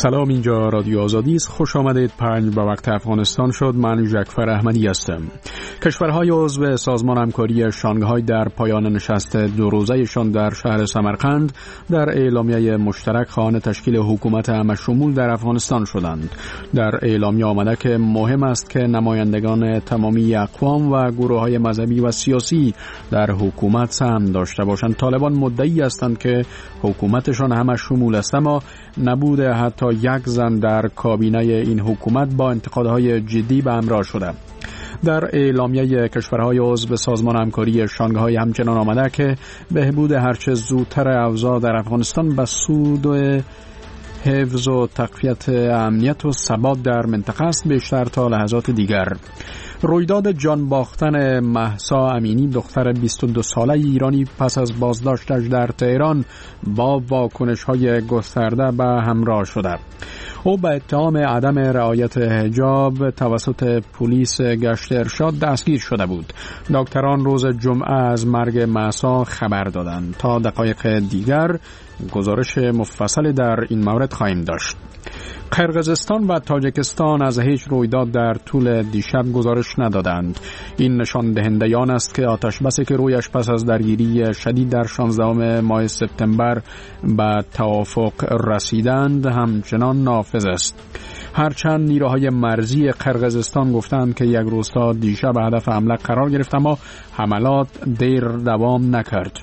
سلام، اینجا رادیو آزادی است. خوش آمدید. 5 به وقت افغانستان شد. من جعفر احمدی هستم. کشورهای عضو سازمان همکاری شانگهای در پایان نشست 2 روزه‌شان در شهر سمرقند در اعلامیه مشترک خواهان تشکیل حکومت همشمول در افغانستان شدند. در اعلامیه آمده که مهم است که نمایندگان تمامی اقوام و گروه‌های مذهبی و سیاسی در حکومت سهم داشته باشند. طالبان مدعی هستند که حکومتشان همشمول است، اما نبوده حتی یک زن در کابینه این حکومت با انتقادهای جدی به همراه شده. در اعلامیه کشورهای عضو سازمان همکاری شانگهای همچنان آمده که بهبود هرچه زودتر اوضاع در افغانستان به سود حفظ و تقویت امنیت و ثبات در منطقه است، بیشتر تا لحظات دیگر. رویداد جان باختن مهسا امینی، دختر 22 ساله ایرانی، پس از بازداشتش در تهران با واکنش‌های گسترده به همراه شده. او به اتهام عدم رعایت حجاب توسط پلیس گشت ارشاد دستگیر شده بود. دکتران روز جمعه از مرگ مهسا خبر دادند. تا دقایق دیگر گزارش مفصل در این مورد خواهیم داشت. قرقیزستان و تاجیکستان از هیچ رویداد در طول دیشب گزارش ندادند. این نشان دهنده آن است که آتشبسی که رویش پس از درگیری شدید در 16 ماه سپتامبر به توافق رسیدند همچنان نافذ است. هرچند نیروهای مرزی قرقیزستان گفتند که یک روستا دیشب هدف حمله قرار گرفت، اما حملات دیر دوام نکرد.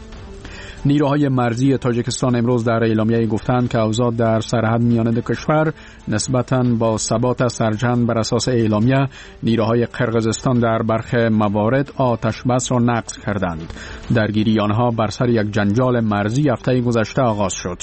نیروهای مرزی تاجیکستان امروز در اعلامیه گفتند که اوضاع در سرحد میان دو کشور نسبتاً با ثبات سرجم. بر اساس اعلامیه نیروهای قرقیزستان در برخی موارد آتشبس را نقض کردند. درگیری آنها بر سر یک جنجال مرزی هفته گذشته آغاز شد.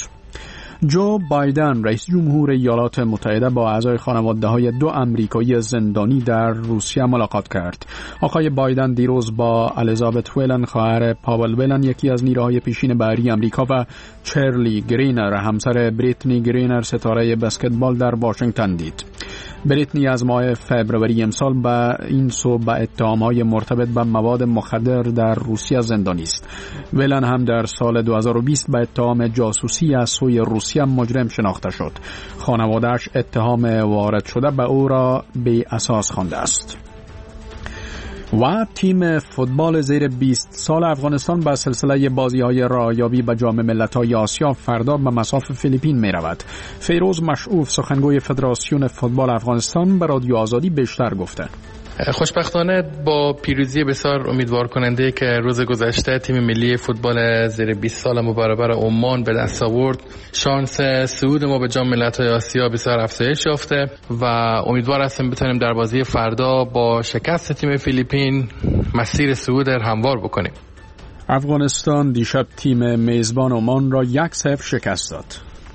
جو بایدن رئیس جمهور ایالات متحده با اعضای خانواده‌های 2 امریکایی زندانی در روسیه ملاقات کرد. آقای بایدن دیروز با الیزابت ولن، خواهر پاول ولن، یکی از نیروهای پیشین بحری امریکا، و چرلی گرینر، همسر بریتنی گرینر، ستاره بسکتبال، در واشنگتن دید. بریتنی از ماه فوریه امسال به این سو به اتهام‌های مرتبط به مواد مخدر در روسیه زندانی است. ولن هم در سال 2020 به اتهام جاسوسی از سوی روسیه مجرم شناخته شد. خانواده‌اش اتهام وارد شده به او را بی اساس خوانده است. و تیم فوتبال زیر 20 سال افغانستان به سلسله بازی‌های رایابی به جام ملت‌های آسیا فردا به مصاف فیلیپین می‌رود. فیروز مشعوف، سخنگوی فدراسیون فوتبال افغانستان، به رادیو آزادی بیشتر گفته. خوشبختانه با پیروزی بسیار امیدوار کننده که روز گذشته تیم ملی فوتبال زیر 20 سال ما برابر عمان به دست آورد، شانس صعود ما به جام ملت‌های آسیا بسیار افزایش یافته و امیدوار هستم بتونیم در بازی فردا با شکست تیم فیلیپین مسیر صعود هموار بکنیم. افغانستان دیشب تیم میزبان عمان را 1-0 شکست داد.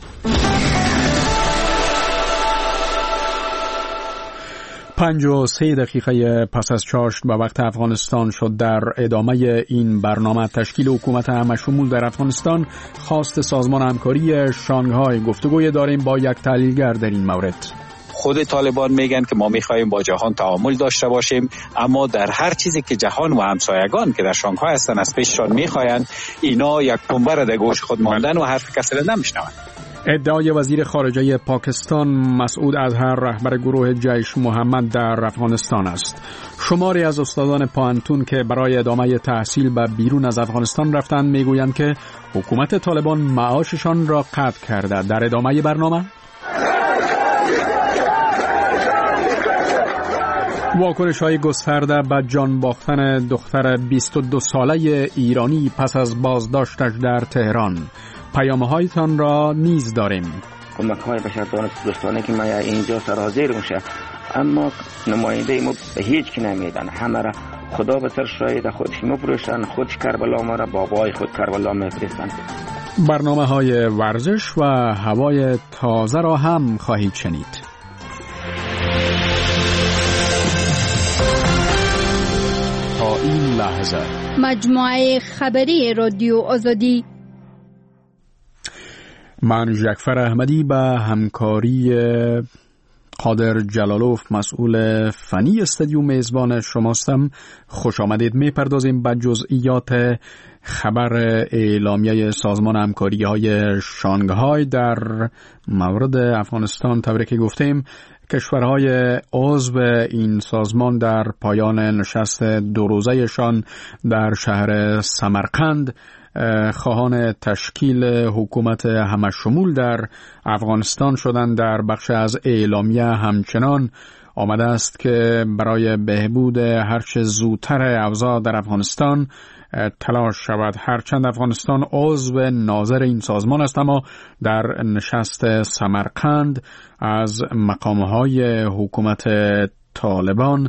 53 دقیقه پس از چاشت به وقت افغانستان شد. در ادامه این برنامه تشکیل حکومت همشمول در افغانستان خواست سازمان همکاری شانگهای. گفتگوی داریم با یک تحلیلگر در این مورد. خود طالبان میگن که ما میخوایم با جهان تعامل داشته باشیم، اما در هر چیزی که جهان و همسایگان که در شانگهای هستن از پیششان میخواین، اینا یک پنبه را در گوش خود ماندن و حرف کسی را نمیشنون. ادعای وزیر خارجه پاکستان مسعود اظهر، رهبر گروه جیش محمد، در افغانستان است. شماری از استادان پانتون که برای ادامه تحصیل به بیرون از افغانستان رفتند میگویند که حکومت طالبان معاششان را قطع کرده. در ادامه برنامه واکنش‌های گسترده به جان باختن دختر 22 ساله ایرانی پس از بازداشتش در تهران. پیام‌هایتان را نیز داریم. کمک‌های بشردوستانه که ما اینجا سرحاضر میشه، اما نماینده ما به هیچ کی نمیدن. همه را خدا به سر شاید خودش می‌فروشن، خودش کربلا ما را بابای خود کربلا می‌فرستن. برنامه‌های ورزش و هوای تازه را هم خواهید شنید. تا این لحظه مجموعه خبری رادیو آزادی. من جعفر احمدی به همکاری قادر جلالوف مسئول فنی استادیوم میزبان شماستم. خوش آمدید. میپردازیم به جزئیات خبر اعلامیه سازمان همکاری‌های شانگهای در مورد افغانستان. طوری که گفتیم کشورهای عضو این سازمان در پایان نشست دو روزه‌شان در شهر سمرقند خواهان تشکیل حکومت همشمول در افغانستان شدند. در بخش از اعلامیه همچنان آمده است که برای بهبود هرچه زودتر اوضاع در افغانستان تلاش شود. هرچند افغانستان عضو ناظر این سازمان است، اما در نشست سمرقند از مقامهای حکومت طالبان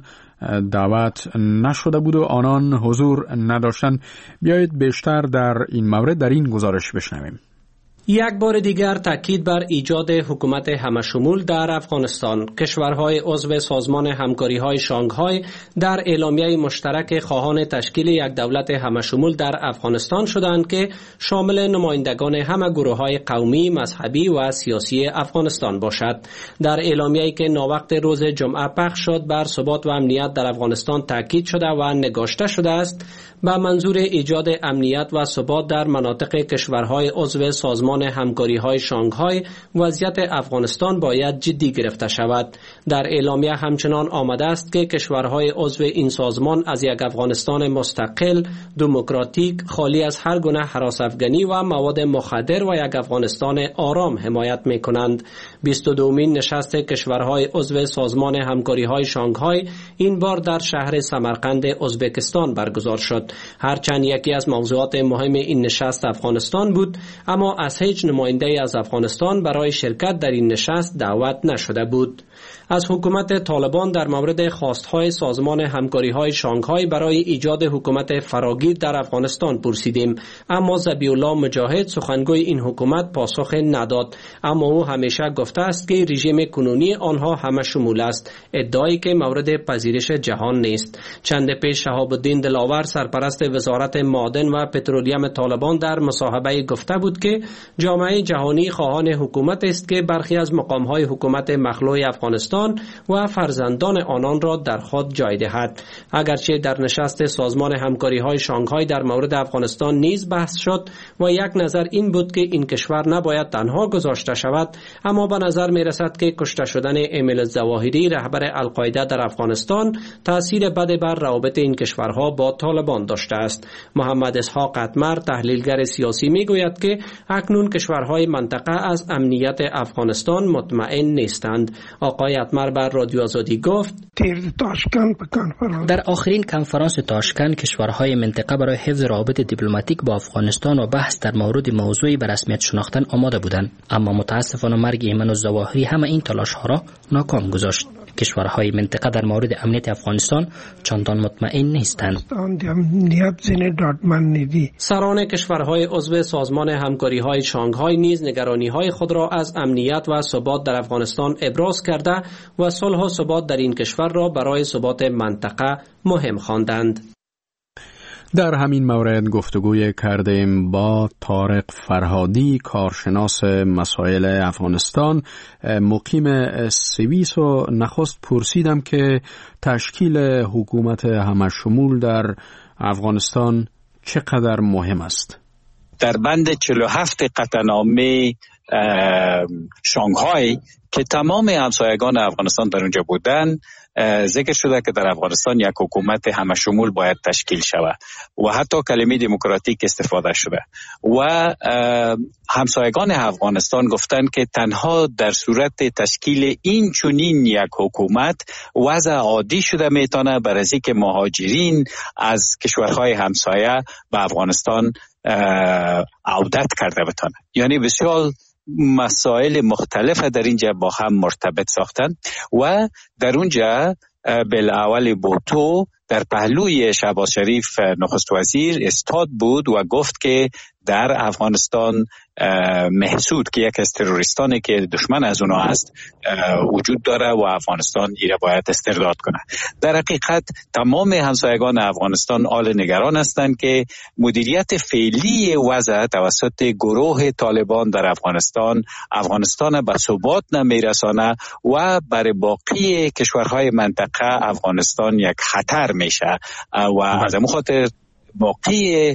دعوت نشده بود و آنان حضور نداشتند. بیایید بیشتر در این مورد در این گزارش بشنویم. یک بار دیگر تاکید بر ایجاد حکومت همشمول در افغانستان. کشورهای عضو سازمان همکاری‌های شانگهای در اعلامیه مشترک خواهان تشکیل یک دولت همشمول در افغانستان شدند که شامل نمایندگان همه گروه‌های قومی، مذهبی و سیاسی افغانستان باشد. در اعلامیه‌ای که ناوقت روز جمعه پخش شد بر ثبات و امنیت در افغانستان تاکید شده و نگاشته شده است به منظور ایجاد امنیت و ثبات در مناطق کشورهای عضو سازمان همکاری‌های شانگهای وضعیت افغانستان باید جدی گرفته شود. در اعلامیه همچنان آمده است که کشورهای عضو این سازمان از یک افغانستان مستقل، دموکراتیک، خالی از هر گونه هراس افغانی و مواد مخدر و یک افغانستان آرام حمایت می‌کنند. 22مین نشست کشورهای عضو سازمان همکاری‌های شانگهای این بار در شهر سمرقند ازبکستان برگزار شد. هرچند یکی از موضوعات مهم این نشست افغانستان بود، اما از هیچ نماینده از افغانستان برای شرکت در این نشست دعوت نشده بود. از حکومت طالبان در مورد خواستهای سازمان همکاری‌های شانگهای برای ایجاد حکومت فراگیر در افغانستان پرسیدیم، اما ذبیح الله مجاهد سخنگوی این حکومت پاسخ نداد. اما او همیشه گفته است که رژیم کنونی آنها همه شمول است، ادعایی که مورد پذیرش جهان نیست. چند پیش شهاب الدین دلاور سرپرست وزارت معادن و پترولیم طالبان در مصاحبه گفته بود که جامعه جهانی خواهان حکومت است که برخی از مقام‌های حکومت مخلوع افغانستان و فرزندان آنان را در خود جای دهد. اگرچه در نشست سازمان همکاری‌های شانگهای در مورد افغانستان نیز بحث شد و یک نظر این بود که این کشور نباید تنها گذاشته شود، اما به نظر می رسد که کشته شدن امیل الظواهری رهبر القاعده در افغانستان تأثیر بد بر روابط این کشورها با طالبان داشته است. محمد اسحاق اتمر تحلیلگر سیاسی می گوید که اکنون کشورهای منطقه از امنیت افغانستان مطمئن نیستند. آقای اتمر بر رادیو آزادی گفت در آخرین کنفرانس تاشکند کشورهای منطقه برای حفظ روابط دیپلماتیک با افغانستان و بحث در مورد موضوعی به رسمیت شناختن آماده بودند، اما متاسفانه مرگ ایمن الظواهری همه این تلاش‌ها را ناکام گذاشت. کشورهای منطقه در مورد امنیت افغانستان چندان مطمئن نیستند. سران کشورهای عضو سازمان همکاری‌های شانگهای نیز نگرانی‌های خود را از امنیت و ثبات در افغانستان ابراز کرده و صلح و ثبات در این کشور را برای ثبات منطقه مهم خواندند. در همین مورد گفتگوی کردیم با طارق فرهادی، کارشناس مسائل افغانستان مقیم سوئیس، و نخست پرسیدم که تشکیل حکومت همشمول در افغانستان چقدر مهم است. در بند 47 قطعنامه شانگهای که تمام همسایگان افغانستان در اونجا بودن ذکر شده که در افغانستان یک حکومت همشمول باید تشکیل شود و حتی کلمه دموکراتیک استفاده شده و همسایگان افغانستان گفتند که تنها در صورت تشکیل این چنین یک حکومت وضع عادی شده میتونه برای اینکه مهاجرین از کشورهای همسایه به افغانستان عودت کرده بتونه. یعنی بسیار مسائل مختلف در اینجا با هم مرتبط ساختن و در اونجا بالاول بوتو در پهلوی شهباز شریف نخست وزیر استاد بود و گفت که در افغانستان محسود که یک از تروریستانی که دشمن از اونا است وجود داره و افغانستان ایره باید استرداد کنه. در حقیقت تمام همسایگان افغانستان آل نگران هستند که مدیریت فعلی وضع توسط گروه طالبان در افغانستان به ثبات نمیرسانه و برای باقی کشورهای منطقه افغانستان یک خطر میشه و از همون خاطر باقی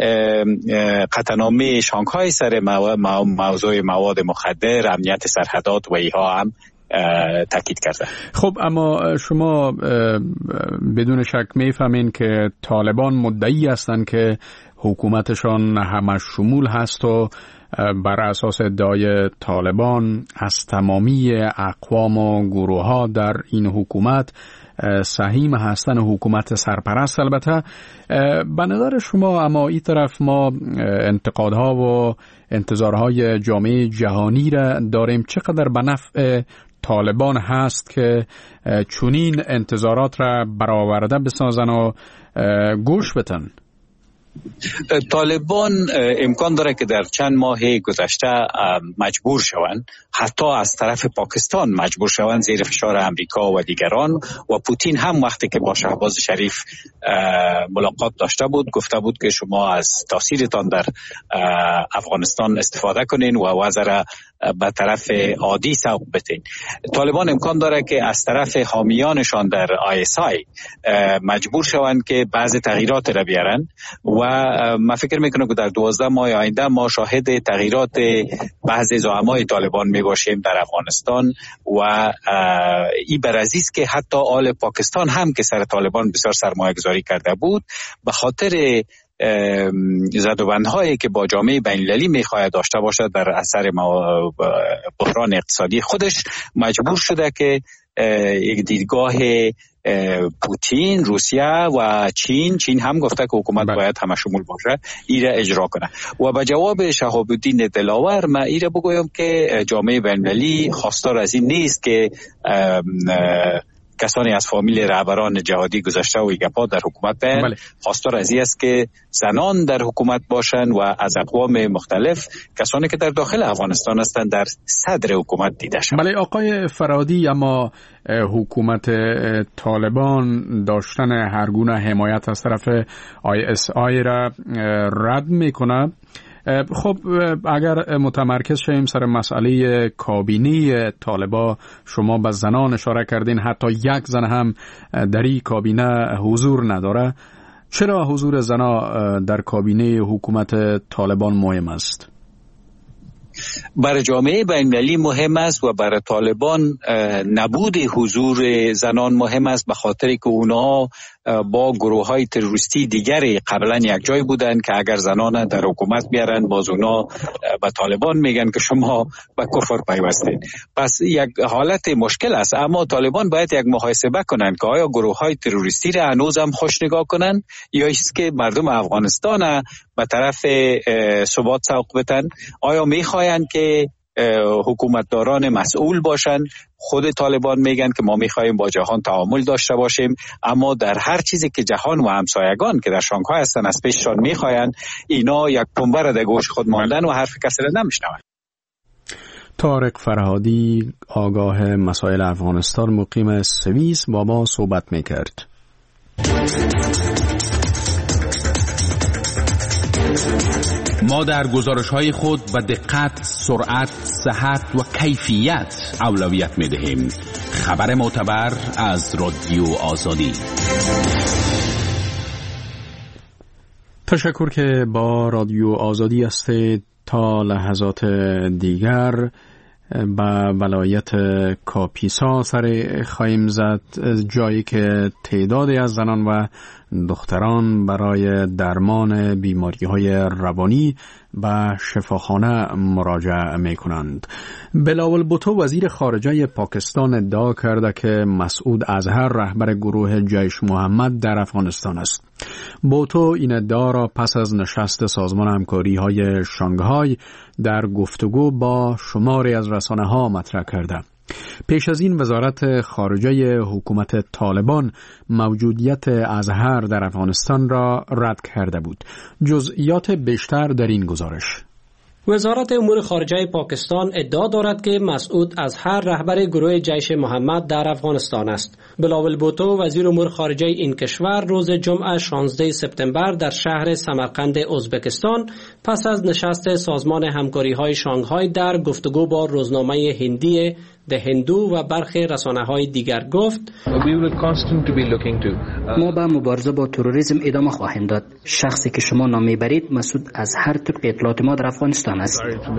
قطعنامه شانگهای سر موضوع مواد مخدر، امنیت سرحدات و ایها هم تاکید کرده. خب اما شما بدون شک میفهمین که طالبان مدعی هستند که حکومتشان همه شمول هست و بر اساس ادعای طالبان از تمامی اقوام و گروه ها در این حکومت سهیم هستن حکومت سرپرست. البته به نظر شما اما این طرف ما انتقادها و انتظارهای جامعه جهانی را داریم، چقدر به نفع طالبان هست که چنین انتظارات را برآورده بسازن و گوش بدن؟ طالبان امکان داره که در چند ماه گذشته مجبور شوند، حتی از طرف پاکستان مجبور شوند زیر فشار امریکا و دیگران، و پوتین هم وقتی که با شهباز شریف ملاقات داشته بود گفته بود که شما از تاثیرتان در افغانستان استفاده کنین و وضع را به طرف عادی سوق بدین. طالبان امکان داره که از طرف حامیانشان در ISI مجبور شوند که بعضی تغییرات را بیارن و من فکر میکنم که در 12 ماه آینده ما شاهد تغییرات بعضی زعمای طالبان میباشیم در افغانستان و این برازی است که حتی آل پاکستان هم که سر طالبان بسیار سرمایه گذاری کرده بود به خاطر زدوبندهایی که با جامعه بین‌المللی میخواهد داشته باشد در اثر بحران اقتصادی خودش مجبور شده که یک دیدگاه پوتین، روسیه و چین هم گفته که حکومت باید همه شمول باشه، ایره اجرا کنه. و به جواب شهاب الدین دلاور من ایره بگویم که جامعه بین‌المللی خواستار از این نیست که کسانی از فامیل رهبران جهادی گذشته و ایگپا در حکومت بین، خواستار از این است که زنان در حکومت باشند و از اقوام مختلف کسانی که در داخل افغانستان هستند در صدر حکومت دیده شوند. بله آقای فرادی، اما حکومت طالبان داشتن هر گونه حمایت از طرف ISI را رد میکنه. خب اگر متمرکز شویم سر مسئله کابینه طالبان، شما به زنان اشاره کردین، حتی یک زن هم در این کابینه حضور نداره. چرا حضور زنان در کابینه حکومت طالبان مهم است؟ برای جامعه بین‌المللی مهم است و برای طالبان نبود حضور زنان مهم است، به خاطر که اونا با گروه‌های تروریستی دیگری قبلا یک جای بودند که اگر زنان در حکومت بیارن باز اونا به طالبان میگن که شما به کفر پیوستین. پس یک حالت مشکل است. اما طالبان باید یک محاسبه کنند که آیا گروه‌های تروریستی را هنوز هم خوش نگاه کنند یا است که مردم افغانستان به طرف ثبات سوق بدن؟ آیا میخواهند که حکومتداران مسئول باشند؟ خود طالبان میگن که ما میخواهیم با جهان تعامل داشته باشیم، اما در هر چیزی که جهان و همسایگان که در شانگهای هستن از پیششان میخواهند، اینا یک پنبه را در گوش خود ماندن و حرف کسی را نمیشنوند. طارق فرهادی، آگاه مسائل افغانستان، مقیم سوئیس، با ما صحبت میکرد. ما در گزارش‌های خود به دقت، سرعت، صحت و کیفیت اولویت می‌دهیم. خبر معتبر از رادیو آزادی. تشکر که با رادیو آزادی هستید. تا لحظات دیگر به ولایت کاپیسا سر خواهیم زد، جایی که تعدادی از زنان و دختران برای درمان بیماری‌های روانی به شفاخانه مراجعه می‌کنند. بلاول بوتو وزیر خارجه پاکستان ادعا کرده که مسعود اظهر رهبر گروه جیش محمد در افغانستان است. بوتو این ادعا را پس از نشست سازمان همکاری‌های شانگهای در گفتگو با شماری از رسانه‌ها مطرح کرده. پیش از این وزارت خارجه حکومت طالبان موجودیت ازهر در افغانستان را رد کرده بود. جزئیات بیشتر در این گزارش. وزارت امور خارجه پاکستان ادعا دارد که مسعود ازهر رهبر گروه جیش محمد در افغانستان است. بلاول بوتو وزیر امور خارجه این کشور روز جمعه 16 سپتامبر در شهر سمرقند ازبکستان پس از نشست سازمان همکاری‌های شانگهای در گفتگو با روزنامه هندی ده هندو و برخی رسانه‌های دیگر گفت ما به مبارزه با تروریسم ادامه خواهیم داد. شخصی که شما نام میبرید مسعود ازهر طبق اطلاعات ما در افغانستان است.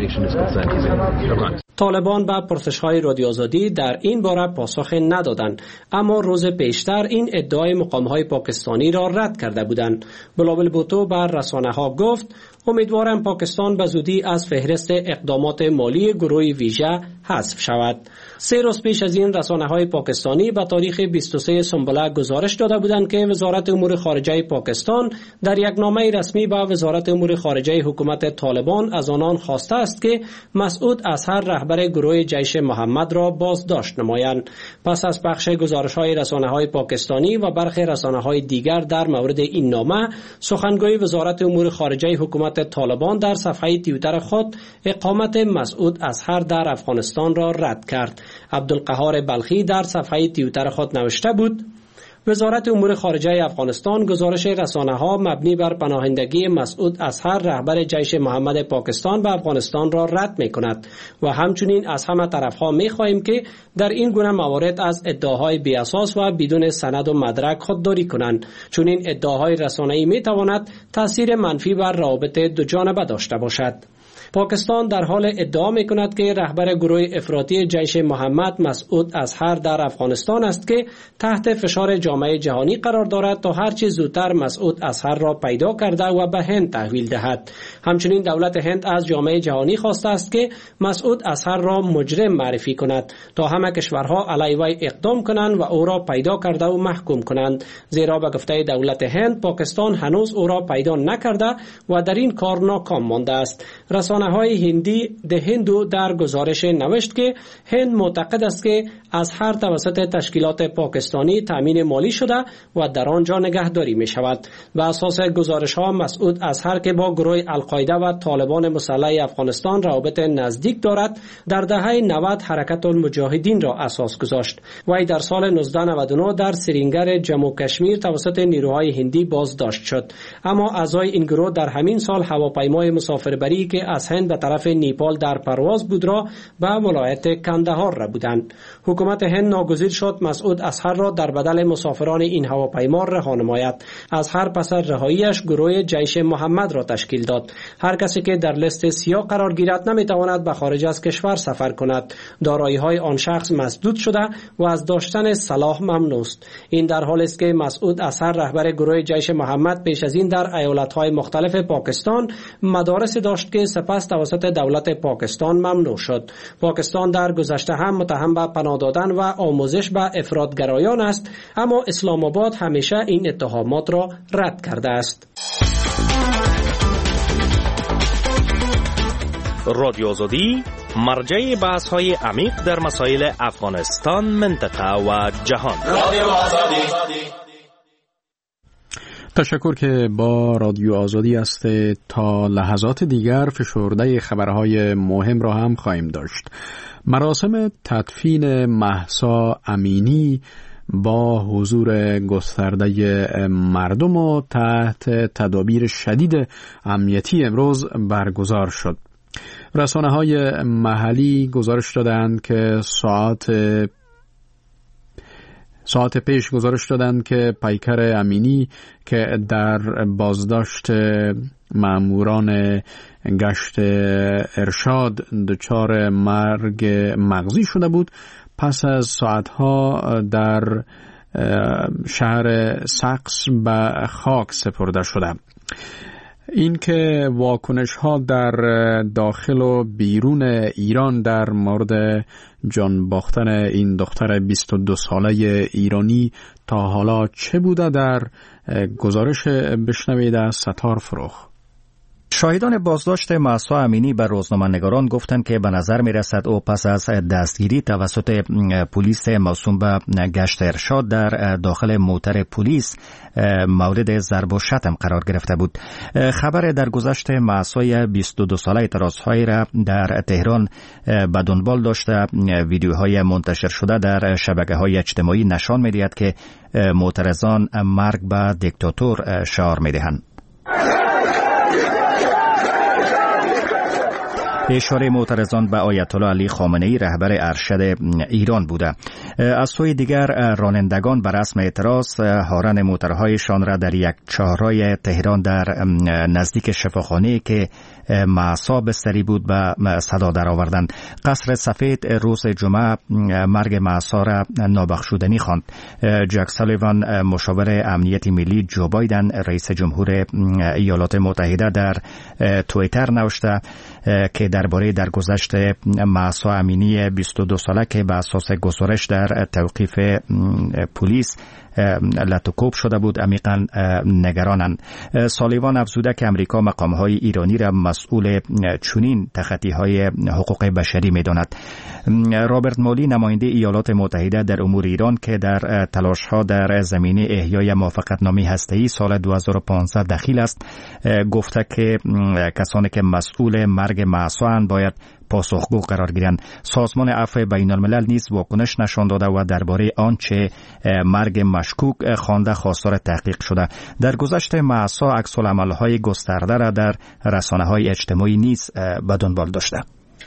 طالبان به پرسش‌های رادیو آزادی در این باره پاسخ ندادند، اما روز پیشتر این ادعای مقام‌های پاکستانی را رد کرده بودند. بلاول بوتو بر رسانه‌ها گفت امیدوارم پاکستان به زودی از فهرست اقدامات مالی گروه ویژه حذف شود. 3 روز پیش از این رسانه‌های پاکستانی به تاریخ 23 سنبله گزارش داده بودند که وزارت امور خارجه پاکستان در یک نامه رسمی به وزارت امور خارجه حکومت طالبان از آنان خواسته است که مسعود ازهر رهبر گروه جیش محمد را بازداشت نمایند. پس از پخش گزارش‌های رسانه‌های پاکستانی و برخی رسانه‌های دیگر در مورد این نامه، سخنگوی وزارت امور خارجه حکومت طالبان در صفحه توییتر خود اقامت مسعود ازهر در افغانستان را رد کرد. عبدالقهار بلخی در صفحه توییتر خود نوشته بود وزارت امور خارجه افغانستان گزارش رسانه‌ها مبنی بر پناهندگی مسعود ازهر رهبر جیش محمد پاکستان به افغانستان را رد می‌کند و همچنین از همه طرف‌ها می‌خواهیم که در این گونه موارد از ادعاهای بی اساس و بدون سند و مدرک خودداری کنند، چون این ادعاهای رسانه‌ای می‌تواند تأثیر منفی بر روابط دو جانبه داشته باشد. پاکستان در حال ادعا می‌کند که رهبر گروه افراطی جیش محمد مسعود ازهر در افغانستان است که تحت فشار جامعه جهانی قرار دارد تا هر چه زودتر مسعود ازهر را پیدا کرده و به هند تحویل دهد. همچنین دولت هند از جامعه جهانی خواسته است که مسعود ازهر را مجرم معرفی کند تا همه کشورها علیه وی اقدام کنند و او را پیدا کرده و محکوم کنند، زیرا به گفته دولت هند پاکستان هنوز او را پیدا نکرده و در این کار ناکام مانده است. رسانه‌های هندی ده هندو در گزارش نوشت که هند معتقد است که ازهر توسط تشکیلات پاکستانی تامین مالی شده و در آنجا نگهداری می شود. بر اساس گزارش‌ها مسعود ازهر که با گروه القاعده و طالبان مسلح افغانستان روابط نزدیک دارد، در دهه 90 حرکت المجاهدین را اساس گذاشت. وی در سال 1999 در سرینگر جموں و کشمیر توسط نیروهای هندی بازداشت شد، اما اعضای این گروه در همین سال هواپیمای مسافربری که از هند به طرف نیپال در پرواز بود را به ولایت کندهار ربودند. حکومت هند ناگزیر شد مسعود ازهر را در بدل مسافران این هواپیما رها نماید. ازهر پس از رهاییش گروه جیش محمد را تشکیل داد. هر کسی که در لیست سیاه قرار گیرد نمیتواند به خارج از کشور سفر کند. دارایی‌های آن شخص مسدود شده و از داشتن سلاح ممنوع است. این در حالی است که مسعود ازهر رهبر گروه جیش محمد پیش از این در ایالت‌های مختلف پاکستان مدارس داشت که سپس توسط دولت پاکستان ممنوع شد. پاکستان در گذشته هم متهم به پناه دادن و آموزش به افراطگرایان است، اما اسلام آباد همیشه این اتهامات را رد کرده است. رادیو آزادی مرجع بحث‌های عمیق در مسائل افغانستان، منطقه و جهان. رادیو آزادی. تشکر که با رادیو آزادی است. تا لحظات دیگر فشرده خبرهای مهم را هم خواهیم داشت. مراسم تدفین مهسا امینی با حضور گسترده مردم و تحت تدابیر شدید امنیتی امروز برگزار شد. رسانه‌های محلی گزارش دادند که ساعت پیش گزارش دادند که پیکر امینی که در بازداشت ماموران گشت ارشاد دچار مرگ مغزی شده بود، پس از ساعتها در شهر سقس به خاک سپرده شده. این که واکنش‌ها در داخل و بیرون ایران در مورد جان باختن این دختر 22 ساله ایرانی تا حالا چه بوده، در گزارش بشنوید از ستار فروخ. شاهدان بازداشت مهسا امینی به روزنامه‌نگاران گفتند که به نظر می‌رسد او پس از دستگیری توسط پلیس موسوم به گشت ارشاد در داخل موتر پلیس مورد ضرب و شتم قرار گرفته بود. خبر درگذشت مهسا 22 ساله اعتراض‌های را در تهران به دنبال داشته ویدیوهای منتشر شده در شبکه‌های اجتماعی نشان می‌دهد که معترضان مرگ به دیکتاتور شعار می‌دهند. اشاره معترضان به آیت الله علی خامنه‌ای رهبر ارشد ایران بوده. از سوی دیگر رانندگان بر رسم اعتراض هارن موترهایشان را در یک چهارراه تهران در نزدیک شفاخانه که مهسا بستری بود به صدا درآوردند. قصر سفید روز جمعه مرگ مهسا را نابخشودنی خواند. جک سالیوان مشاور امنیت ملی، جو بایدن رئیس جمهور ایالات متحده در توییتر نوشته که درباره درگذشت مهسا امینی 22 ساله که به اساس گزارش در توقیف پلیس لطوکوب شده بود عمیقا نگرانند. سالیوان افزوده که امریکا مقام‌های ایرانی را مسئول چنین تخطی‌های حقوق بشری می‌داند. رابرت مولی نماینده ایالات متحده در امور ایران که در تلاش‌ها در زمینه احیای موافقتنامه هسته‌ای سال 2015 دخیل است گفته که کسانی که مسئول مرگ مهسا اند باید پاسخگو قرار گیرند. سازمان عفو بین الملل نیز واکنش نشان داده و درباره آنچه مرگ مشکوک خوانده خواستار تحقیق شده. در گذشت مهسا عکس‌العمل‌های گسترده را در رسانه‌های اجتماعی نیز به دنبال داشته.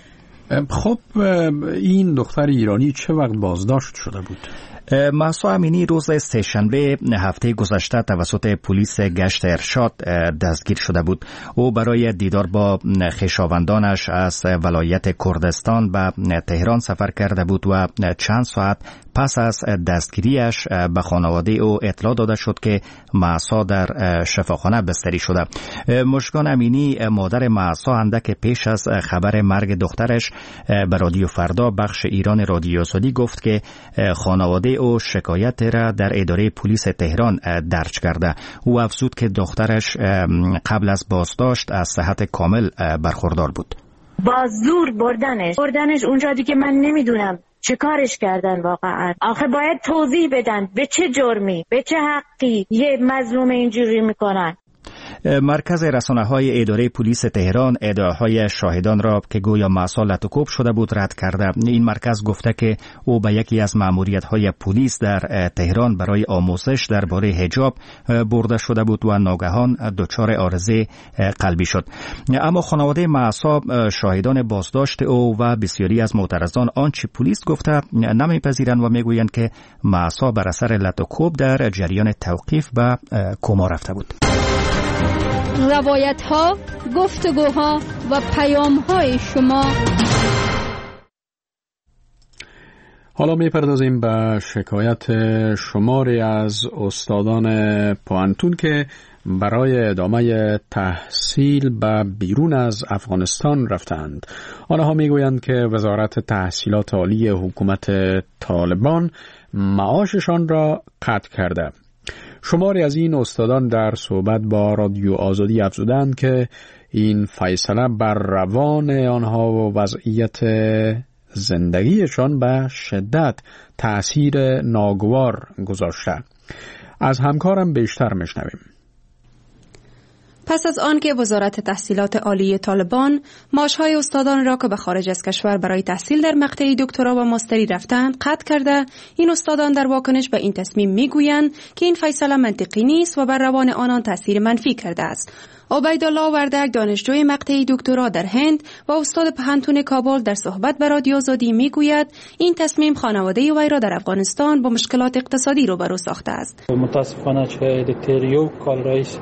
خب این دختر ایرانی چه وقت بازداشت شده بود؟ مهسا امینی روز سه‌شنبه هفته گذشته توسط پلیس گشت ارشاد دستگیر شده بود. او برای دیدار با خویشاوندانش از ولایت کردستان به تهران سفر کرده بود و چند ساعت پس از دستگیریش به خانواده او اطلاع داده شد که مهسا در شفاخانه بستری شده. مژگان امینی مادر مهسا اندک پیش از خبر مرگ دخترش به رادیو فردا بخش ایران رادیو آزادی گفت که خانواده او شکایت را در اداره پلیس تهران درج کرده. او افزود که دخترش قبل از بازداشت از صحت کامل برخوردار بود. با زور بردنش اونجا دیگه من نمیدونم چه کارش کردن واقعا. آخه باید توضیح بدن به چه جرمی، به چه حقی یه مظلوم اینجوری میکنن. مرکز رسانه‌های اداره پلیس تهران ادعاهای شاهدان را که گویا مهسا لطوکوب شده بود رد کرده. این مرکز گفته که او به یکی از مأموریت‌های پلیس در تهران برای آموزش درباره حجاب برده شده بود و ناگهان دچار عارضه قلبی شد. اما خانواده مهسا شاهدان بازداشت او و بسیاری از معترضان آنچه پلیس گفته نمیپذیرند و میگویند که مهسا بر اثر لطوکوب در جریان توقیف به کما رفته بود. روایت ها، گفتگوها و پیام های شما. حالا میپردازیم به شکایت شماری از استادان پوانتون که برای ادامه تحصیل به بیرون از افغانستان رفتند. آنها میگویند که وزارت تحصیلات عالی حکومت طالبان معاششان را قطع کرده. شماری از این استادان در صحبت با رادیو آزادی افزودند که این فیصله بر روان آنها و وضعیت زندگیشان به شدت تأثیر ناگوار گذاشته. از همکارم بیشتر میشنویم. پس از آن که وزارت تحصیلات عالی طالبان معاش‌های استادان را که به خارج از کشور برای تحصیل در مقطع دکترا و ماستری رفتند قطع کرده، این استادان در واکنش به این تصمیم میگویند که این فیصله منطقی نیست و بر روان آنان تاثیر منفی کرده است. عبیدالله وردک دانشجوی مقطع دکترا در هند و استاد پوهنتون کابل در صحبت با رادیو آزادی میگوید این تصمیم خانواده وی را در افغانستان با مشکلات اقتصادی روبرو ساخته است. متاسفانه چې د تریو کال رئیس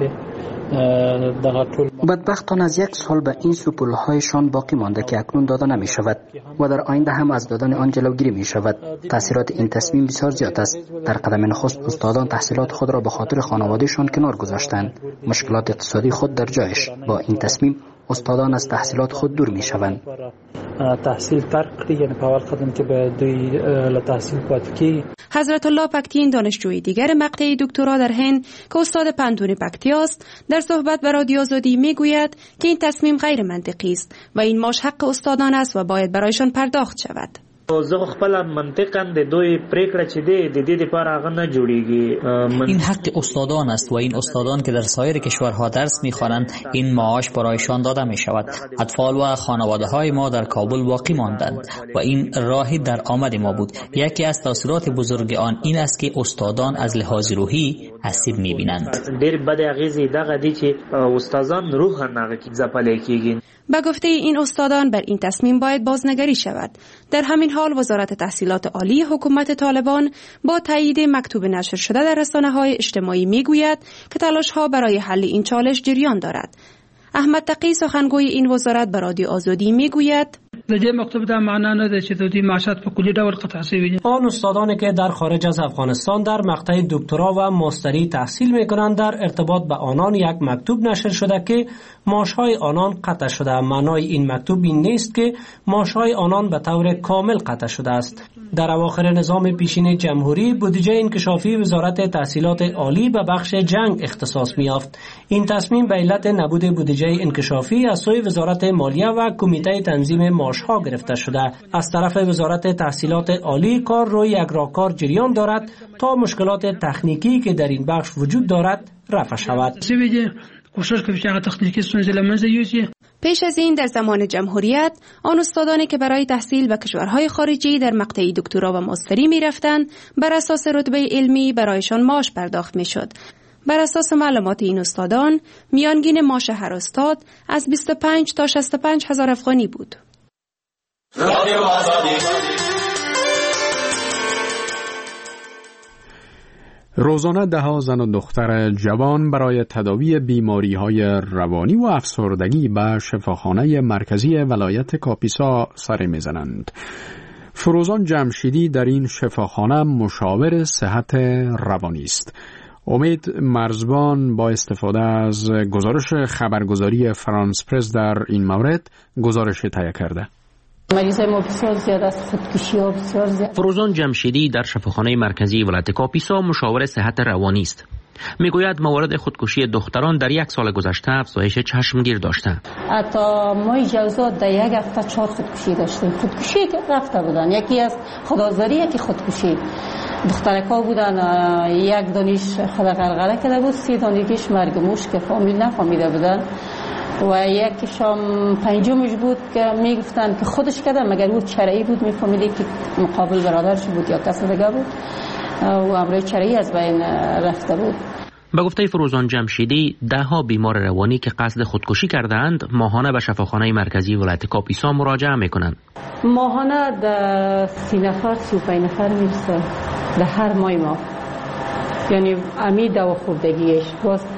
بدبختان از یک سال به این سپولهایشان باقی مانده که اکنون داده نمی شود و در آینده هم از دادن آن جلوگیری می شود. تأثیرات این تصمیم بسیار زیاد است. در قدم نخست استادان تحصیلات خود را به خاطر خانوادهشان کنار گذاشتند. مشکلات اقتصادی خود در جایش. با این تصمیم استادان از تحصیلات خود دور می شوند. تحصیل ترک کړي، یعنی په اول قدم کې به دوی له تحصیل پاتې کیږي. حضرت الله پکتین دانشجوی دیگر مقطع دکترا در هند که استاد پنتون پکتیا است در صحبت با رادیو آزادی میگوید که این تصمیم غیر منطقی است و این ماش حق استادان است و باید برایشان پرداخت شود. زه خپل منطقاً د دوی پریکړه چې دی د دې لپاره هغه نه جوړیږي. این حق استادان است و این استادان که در سایر کشورها درس می‌خوانند این معاش برایشان داده می‌شود. اطفال و خانواده‌های ما در کابل باقی ماندند و این راهی در آمد ما بود. یکی از تاثیرات بزرگ آن این است که استادان از لحاظ روحی آسیب می‌بینند. ډېر بد اغیزې دغه دي چې استادان روحاً هغه کې ځپلي کېږي. به گفته این استادان بر این تصمیم باید بازنگری شود. در همین حال وزارت تحصیلات عالی حکومت طالبان با تایید مکتوب نشر شده در رسانه‌های اجتماعی میگوید که تلاش‌ها برای حل این چالش جریان دارد. احمد تقی سخنگوی این وزارت به رادیو آزادی میگوید د دې مکتوب دا معنا نه ده چې د دې معاشات په کلی ډول قطع شوی دي. آن استادانی که در خارج از افغانستان در مقطع دکترا و ماستری تحصیل می‌کنند در ارتباط به آنان یک مکتوب نشر شده که معاش‌های آنان قطع شده. معنای این مکتوب این نیست که معاش‌های آنان به طور کامل قطع شده است. در اواخر نظام پیشین جمهوری بودجه انکشافی وزارت تحصیلات عالی به بخش جنگ اختصاص می‌یافت. این تصمیم به علت نبود بودجه انکشافی از سوی وزارت مالیه و کمیته تنظیم معاش‌ها گرفته شده. از طرف وزارت تحصیلات عالی کار روی یک راهکار جریان دارد تا مشکلات تکنیکی که در این بخش وجود دارد رفع شود. پیش از این در زمان جمهوریت آن استادانی که برای تحصیل به کشورهای خارجی در مقطع دکترا و ماستری می رفتند بر اساس رتبه علمی برایشان معاش پرداخت می شد. بر اساس معلومات این استادان میانگین معاش هر استاد از 25 تا 65 هزار افغانی بود. روزانه ده‌ها زن و دختر جوان برای تداوی بیماری‌های روانی و افسردگی به شفاخانه مرکزی ولایت کاپیسا سر می‌زنند. فروزان جمشیدی در این شفاخانه مشاور صحت روانی است. امید مرزبان با استفاده از گزارش خبرگزاری فرانس پرس در این مورد گزارش تهیه کرده. مریضای ما بسیار زیاد است، خودکشی ها بسیار زیاد. فروزان جمشیدی در شفاخانه مرکزی ولایت کاپیسا مشاور صحت روانی است. میگوید موارد خودکشی دختران در یک سال گذشته افزایش چشمگیر داشته. حتی ما جوزات در یک هفته 4 خودکشی داشتیم. خودکشی که رفته بودن، یکی از خدازاری، یکی خودکشی. دخترکا بودن، یک دانش خدا غرغره کرده بود، 3 دانشش مرگ موش که فامیل نفهمیده بودن و یکیشم پنجمش بود که میگفتن که خودش کرده، مگر او چرایی بود، میفهمیدی که مقابل برادرش بود یا کس دیگه بود و امروی چرایی از بین رفته بود. به گفته فروزان جمشیدی ده‌ها بیمار روانی که قصد خودکشی کردند ماهانه به شفاخانه مرکزی ولایت کاپیسا مراجعه میکنند. ماهانه در 30 نفر 35 نفر میرسه در هر ماه. یعنی امی دو خوردگیش باز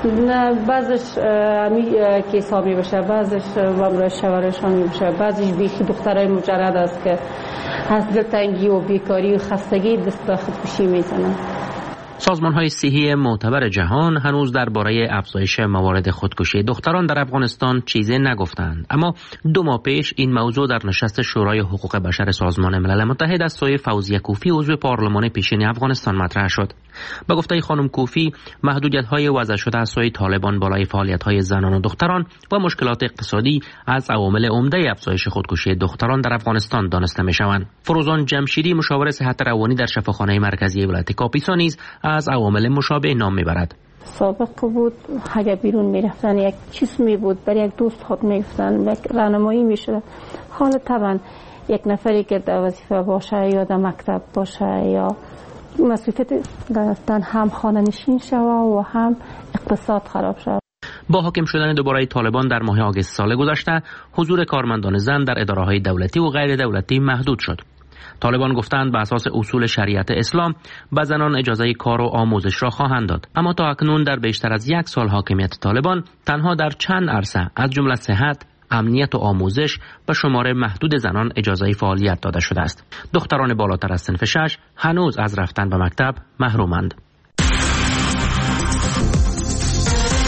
بعضش امی که حسابی بشه، بعضش وامرای شوهرشان میشه، بعضش بیخی دخترای مجرد است که از دلتنگی و بیکاری و خستگی دست به خودکشی میزنن. سازمان‌های صحی معتبر جهان هنوز درباره افزایش موارد خودکشی دختران در افغانستان چیزی نگفتند، اما 2 ماه پیش این موضوع در نشست شورای حقوق بشر سازمان ملل متحد از سوی فوزیه کوفی عضو پارلمان پیشین افغانستان مطرح شد. به گفته خانم کوفی محدودیت‌های وضع شده از سوی طالبان بالای فعالیت‌های زنان و دختران و مشکلات اقتصادی از عوامل عمده افزایش خودکشی دختران در افغانستان دانسته می‌شوند. فروزان جمشیدی مشاور صحت روانی در شفاخانه مرکزی ولایت کاپیسا نیز از عوامل مشابه نام میبرد. سابق بود اگر بیرون میرفتن یک چیز می بود برای یک دوست خود میگفتن، یک راهنمایی میشد. حالا طبعا یک نفری که در وظیفه باشه یا در مکتب باشه یا مسئولیت داشتن هم خانه نشین شود و هم اقتصاد خراب شود. با حاکم شدن دوباره طالبان در ماه آگوست سال گذشته حضور کارمندان زن در اداره‌های دولتی و غیر دولتی محدود شد. طالبان گفتند به اساس اصول شریعت اسلام به زنان اجازه کار و آموزش را خواهند داد، اما تا اکنون در بیشتر از 1 سال حاکمیت طالبان تنها در چند عرصه از جمله صحت، امنیت و آموزش به شمار محدود زنان اجازه فعالیت داده شده است. دختران بالاتر از صنف 6 هنوز از رفتن به مکتب محرومند.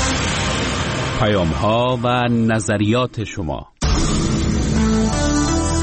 پیام‌ها و نظریات شما.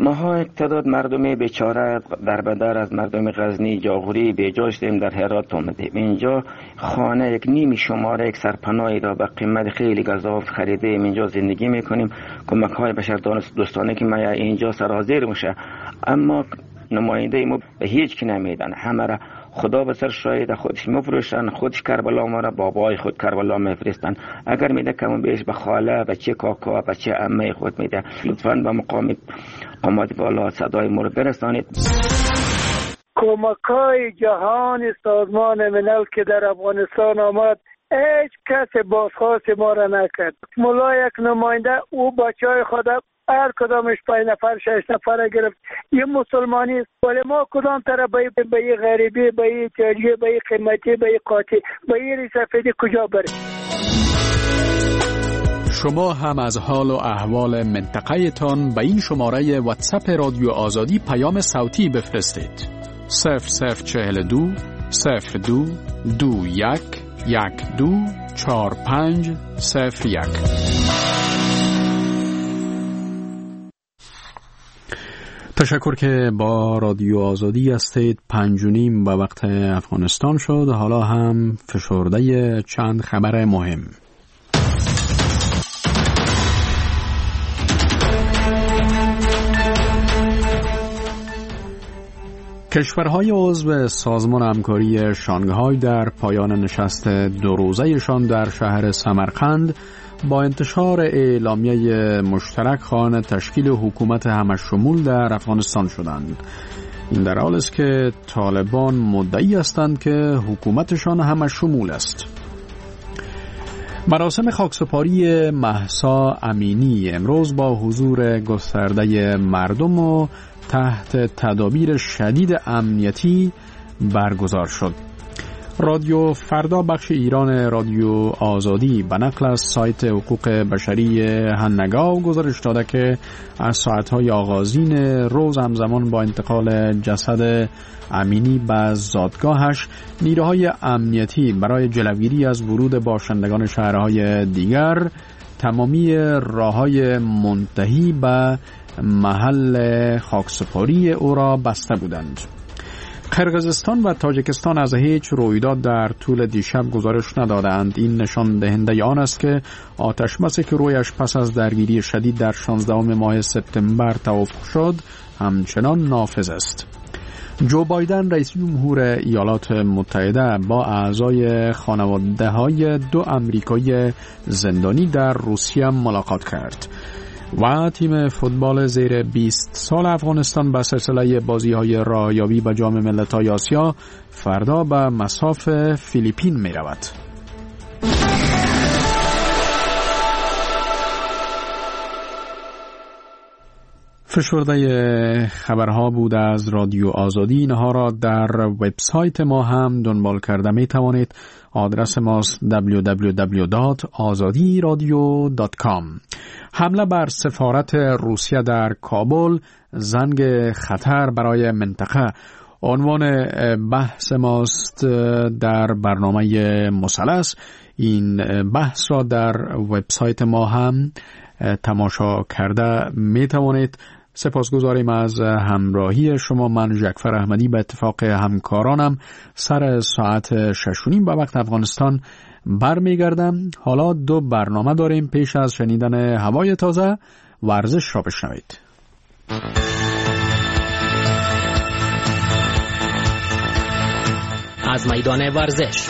ما تعداد مردم بیچاره در بدر از مردم غزنی جاغوری بیجا شدیم، در هرات آمدیم. اینجا خانه یک نیم شماره یک سرپناهی را به قیمت خیلی گزاف خریدیم، اینجا زندگی میکنیم. کمک های بشر دوستانه که ما اینجا سرازیر میشه، اما نماینده ما به هیچ کی نمیدن. همه را خدا به سر شاید خودش مفروشن، خودش کربلا ما را بابای خود کربلا میفرستن. اگر میده کم بیش به خاله، به چه کاکا، به چه عمه خود میده. لطفاً به مقام قامت بالا صدای ما رو برسانید. کمک‌های جهان سازمان ملل که در افغانستان آمد هیچ کس بازخواست ما را نکرد. ملا یک نماینده او بچهای خود هر کدامش 5 نفر 6 نفر گرفت. یه مسلمانی است، ولی ما کدام طرف به یه غریبی، به یه تاجی، به یه قیمتی، به یه قاطی، به یه سفیدی کجا بریم؟ شما هم از حال و احوال منطقه تان به این شماره واتساپ رادیو آزادی پیام صوتی بفرستید. 0042 02 21 12 45 01. تشکر که با رادیو آزادی هستید. 5:30 به وقت افغانستان شد. حالا هم فشرده چند خبر مهم. کشورهای عضو سازمان همکاری شانگهای در پایان نشست 2 روزه‌شان در شهر سمرقند با انتشار اعلامیه مشترک خواهان تشکیل حکومت همشمول در افغانستان شدند. این در حالی است که طالبان مدعی هستند که حکومتشان همشمول است. مراسم خاکسپاری مهسا امینی امروز با حضور گسترده مردم و تحت تدابیر شدید امنیتی برگزار شد. رادیو فردا بخش ایران رادیو آزادی به نقل از سایت حقوق بشری هنگاو گزارش داده که از ساعتهای آغازین روز همزمان با انتقال جسد امینی به زادگاهش نیروهای امنیتی برای جلوگیری از ورود باشندگان شهرهای دیگر تمامی راههای منتهی به محل خاکسپاری او را بسته بودند. قرقیزستان و تاجیکستان از هیچ رویداد در طول دیشب گزارش ندادند. این نشان دهنده آن است که آتشبسی که رویش پس از درگیری شدید در 16 ماه سپتامبر توافق شد همچنان نافذ است. جو بایدن رئیس جمهور ایالات متحده با اعضای خانواده‌های 2 آمریکایی زندانی در روسیه ملاقات کرد. و تیم فوتبال زیر 20 سال افغانستان به سلسله بازی‌های راهیابی به جام ملت‌های آسیا فردا به مصاف فیلیپین می‌رود. فشرده خبرها بود از رادیو آزادی. اینها را در وبسایت ما هم دنبال کرده می توانید. آدرس ماست www.azadiradio.com. حمله بر سفارت روسیه در کابل زنگ خطر برای منطقه عنوان بحث ماست در برنامه مثلث. این بحث را در وبسایت ما هم تماشا کرده می توانید. سپاسگزاریم از همراهی شما. من جعفر احمدی به اتفاق همکارانم سر ساعت 6:30 به وقت افغانستان برمیگردم. حالا 2 برنامه داریم. پیش از شنیدن هوای تازه ورزش را بشنوید. از میدان ورزش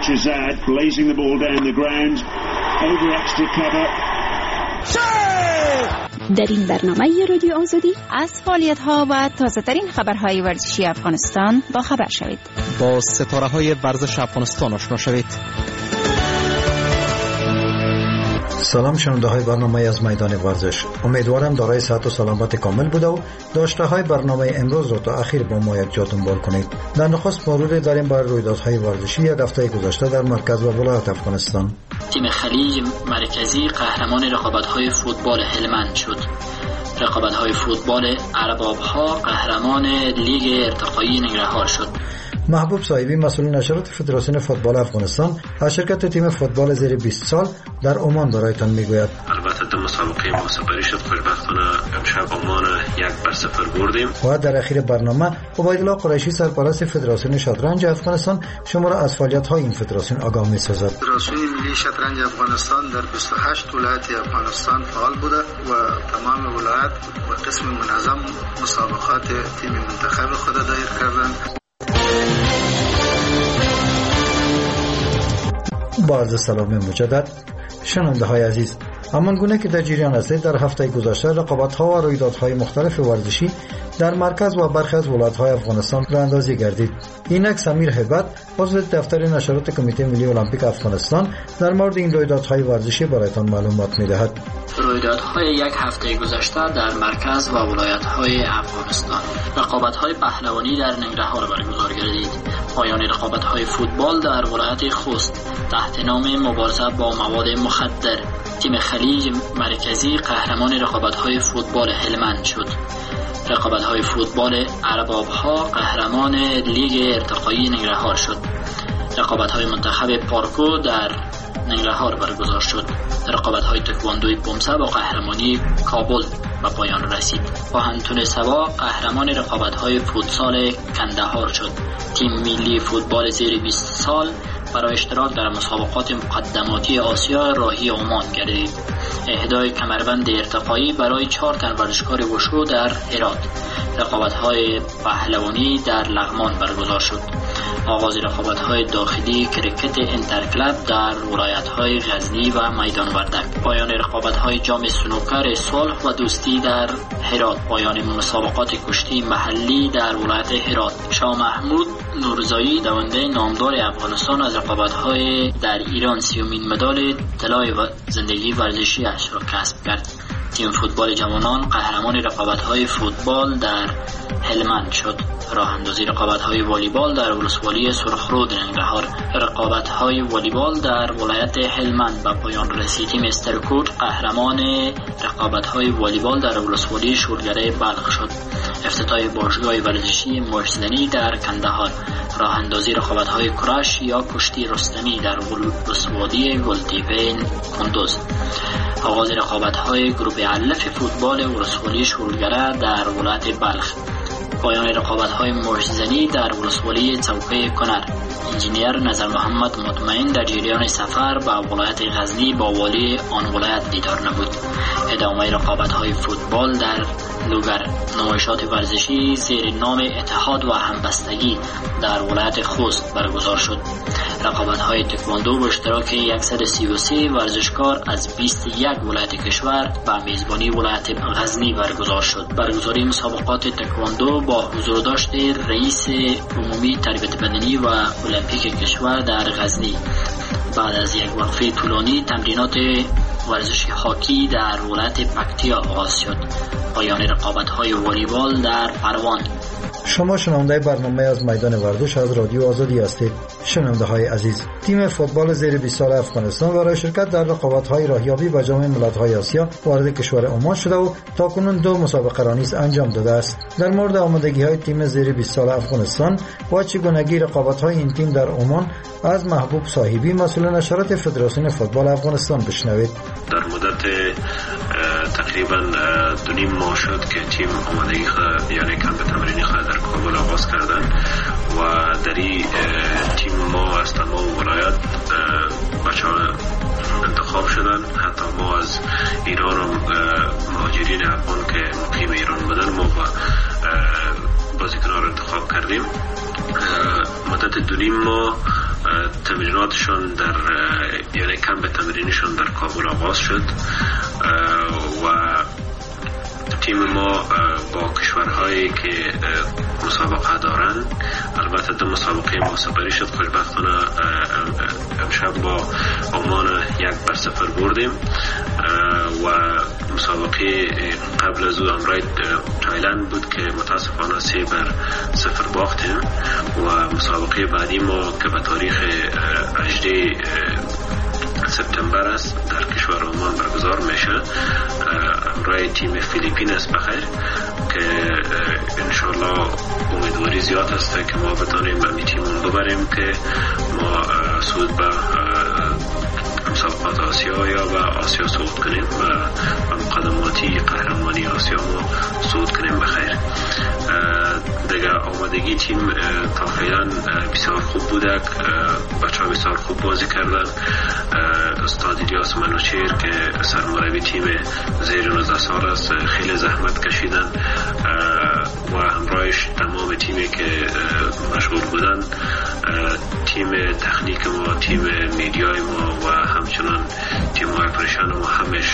در این برنامه رادیو آزادی از فعالیت‌ها و تازه‌ترین خبرهای ورزشی افغانستان با خبر شوید. با ستاره‌های ورزش افغانستان آشنا شوید. سلام شنونده برنامه از میدان ورزش. امیدوارم دارای صحت و سلامت کامل بوده و داشته های برنامه امروز را تا اخیر با ما یک جا دنبال کنید. در نخست مرور داریم بر رویدادهای ورزشی یک هفته گذشته در مرکز و ولایت افغانستان. تیم خلیج مرکزی قهرمان رقابت‌های فوتبال هلمند شد. رقابت‌های فوتبال ارباب‌ها قهرمان لیگ ارتقایی ننگرهار شد. محبوب صاحبی مسئول نشرات فدراسیون فوتبال افغانستان از شرکت تیم فوتبال زیر 20 سال در عمان برایتان میگوید. البته در مسابقه ما سپری شد، خوشبختانه امشب عمان 1-0 بردیم. و در اخیر برنامه عبیدالله قریشی سرپرست فدراسیون شطرنج افغانستان شما را از فعالیت‌های این فدراسیون آگاه می‌سازد. فدراسیون ملی شطرنج افغانستان در 28 ولایت افغانستان فعال بوده و تمام ولایت و قسم منظم مسابقات تیم منتخب خود دایر کردند. با عرض سلام مجدد شنونده های عزیز، همان گونه که در جریان است در هفته گذشته رقابت‌ها و رویدادهای مختلف ورزشی در مرکز و برخی از ولایت‌های افغانستان راه‌اندازی گردید. اینک سمیر هیبت عضو دفتر نشرات کمیته ملی المپیک افغانستان در مورد این رویدادهای ورزشی برایتان معلومات می‌دهد. رویدادهای یک هفته گذشته در مرکز و ولایت‌های افغانستان، رقابت‌های پهلوانی در ننگرهار برگزار گردید. پایان رقابت‌های فوتبال در ولایت خوست تحت نام مبارزه با مواد مخدر، تیم خلیج مرکزی قهرمان رقابت‌های فوتبال هلمند شد. رقابت‌های فوتبال ارباب‌ها قهرمان لیگ ارتقایی ننگرهار شد. رقابت‌های منتخب پارکو در ننگرهار برگزار شد. رقابت‌های تکواندوی پومسه با قهرمانی کابل به پایان رسید. پاهنتون سوا قهرمان رقابت‌های فوتسال کندهار شد. تیم ملی فوتبال زیر 20 سال برای اشتراک در مسابقات مقدماتی آسیا راهی عمان گردید. اهدای کمربند ارتقایی برای 4 تن ورزشکار وشو در هرات. رقابت‌های پهلوانی در لغمان برگزار شد. آغاز رقابت‌های داخلی کرکت انترکلب در ولایت‌های غزنی و میدان وردک. پایان رقابت‌های جام سنوکر صلح و دوستی در هرات. پایان مسابقات کشتی محلی در ولایت هرات. شاه محمود نورزایی دونده نامدار افغانستان از رقابت‌های در ایران 30مین مدال طلای زندگی ورزشی اش را کسب کرد. تیم فوتبال جوانان قهرمان رقابت‌های فوتبال در هلمند شد. راه اندازی رقابت‌های والیبال در ولسوالی سرخرود ننگرهار. رقابت‌های والیبال در ولایت هلمند به پایان رسید. تیم استرکوت قهرمان رقابت‌های والیبال در ولسوالی شورگره بلخ شد. افتتاح باشگاه ورزشی مشزنی در کندهار. راه اندازی رقابت‌های کرش یا کشتی رستمی در ولسوالی گلتیپه کندوز. آغاز رقابت‌های گروه الف فوتبال ولسوالی شورگره در ولایت بلخ. پایان رقابت‌های موج‌زنی در ولسوالی چوکه کنر. انجینیر نظر محمد مطمئن در جریان سفر به ولایت غزنی با والی آن ولایت دیدار نمود. ادامه رقابت‌های فوتبال در لوگر. نمایشات ورزشی زیر نام اتحاد و همبستگی در ولایت خوست برگزار شد. رقابت‌های تکواندو با اشتراک 133 ورزشکار از 21 ولایت کشور به میزبانی ولایت غزنی برگزار شد. برگزاری مسابقات تکواندو با حضور داشت رئیس عمومی تربیت بدنی و المپیک کشور در غزنی. بعد از یک وقفه طولانی تمرینات ورزشی هاکی در ولایت پکتیا آغاز شد. پایان رقابت‌های والیبال در پروان. شما شنونده برنامه از میدان ورزش از رادیو آزادی هستید. شنونده های عزیز، تیم فوتبال زیر 20 سال افغانستان برای شرکت در رقابت‌های راهیابی به جام ملت‌های آسیا وارد کشور عمان شده و تاکنون 2 مسابقه را نیز انجام داده است. در مورد آمادگی‌های تیم زیر 20 سال افغانستان و چگونگی رقابت‌های این تیم در عمان از محبوب صاحبی مسئول نشرات فدراسیون فوتبال افغانستان بشنوید. در مدت تقریبا 2.5 ماه شد که تیم آمادگی یعنی کمپ تمرینی خود در کابل آغاز کردن و در این تیم ما از تمام ولایت بچه‌ها انتخاب شدن. حتی ما از ایران و مهاجرین افغان که مقیم ایران بودن ما بازیکنان رو انتخاب کردیم. مدت 2.5 ماه تمریناتشون در یعنی کمپ تمرینیشون در کابل آغاز شد و تیم ما با کشورهایی که مسابقه دارن، البته در مسابقه ما سپری شد، خوشبختانه امشب با عمان 1-0 بردیم و مسابقه قبل از او امرای تایلند بود که متاسفانه 3-0 باختیم و مسابقه بعدی ما که به تاریخ 18 سپتامبر است در کشور عمان برگزار میشه. همراه تیم فیلیپین است بخیر که انشالله امیدواری زیاد است که ما بتانیم امی تیمون ببریم که ما صعود به مسابقات آسیا یا به آسیا صعود کنیم و مقدماتی قهرمانی آسیا ما صعود کنیم بخیر. دیگه آمادگی تیم تا فعلا بسیار خوب بوده، بچه ها بسیار خوب بازی کردن. استاد الیاس منوچهر که سرمربی تیم زیر 19 سال است خیلی زحمت کشیدن و همراهش تمام تیمی که مشغول بودن، تیم تکنیک ما، تیم میدیای ما و همچنان تیم های پریشان ما همش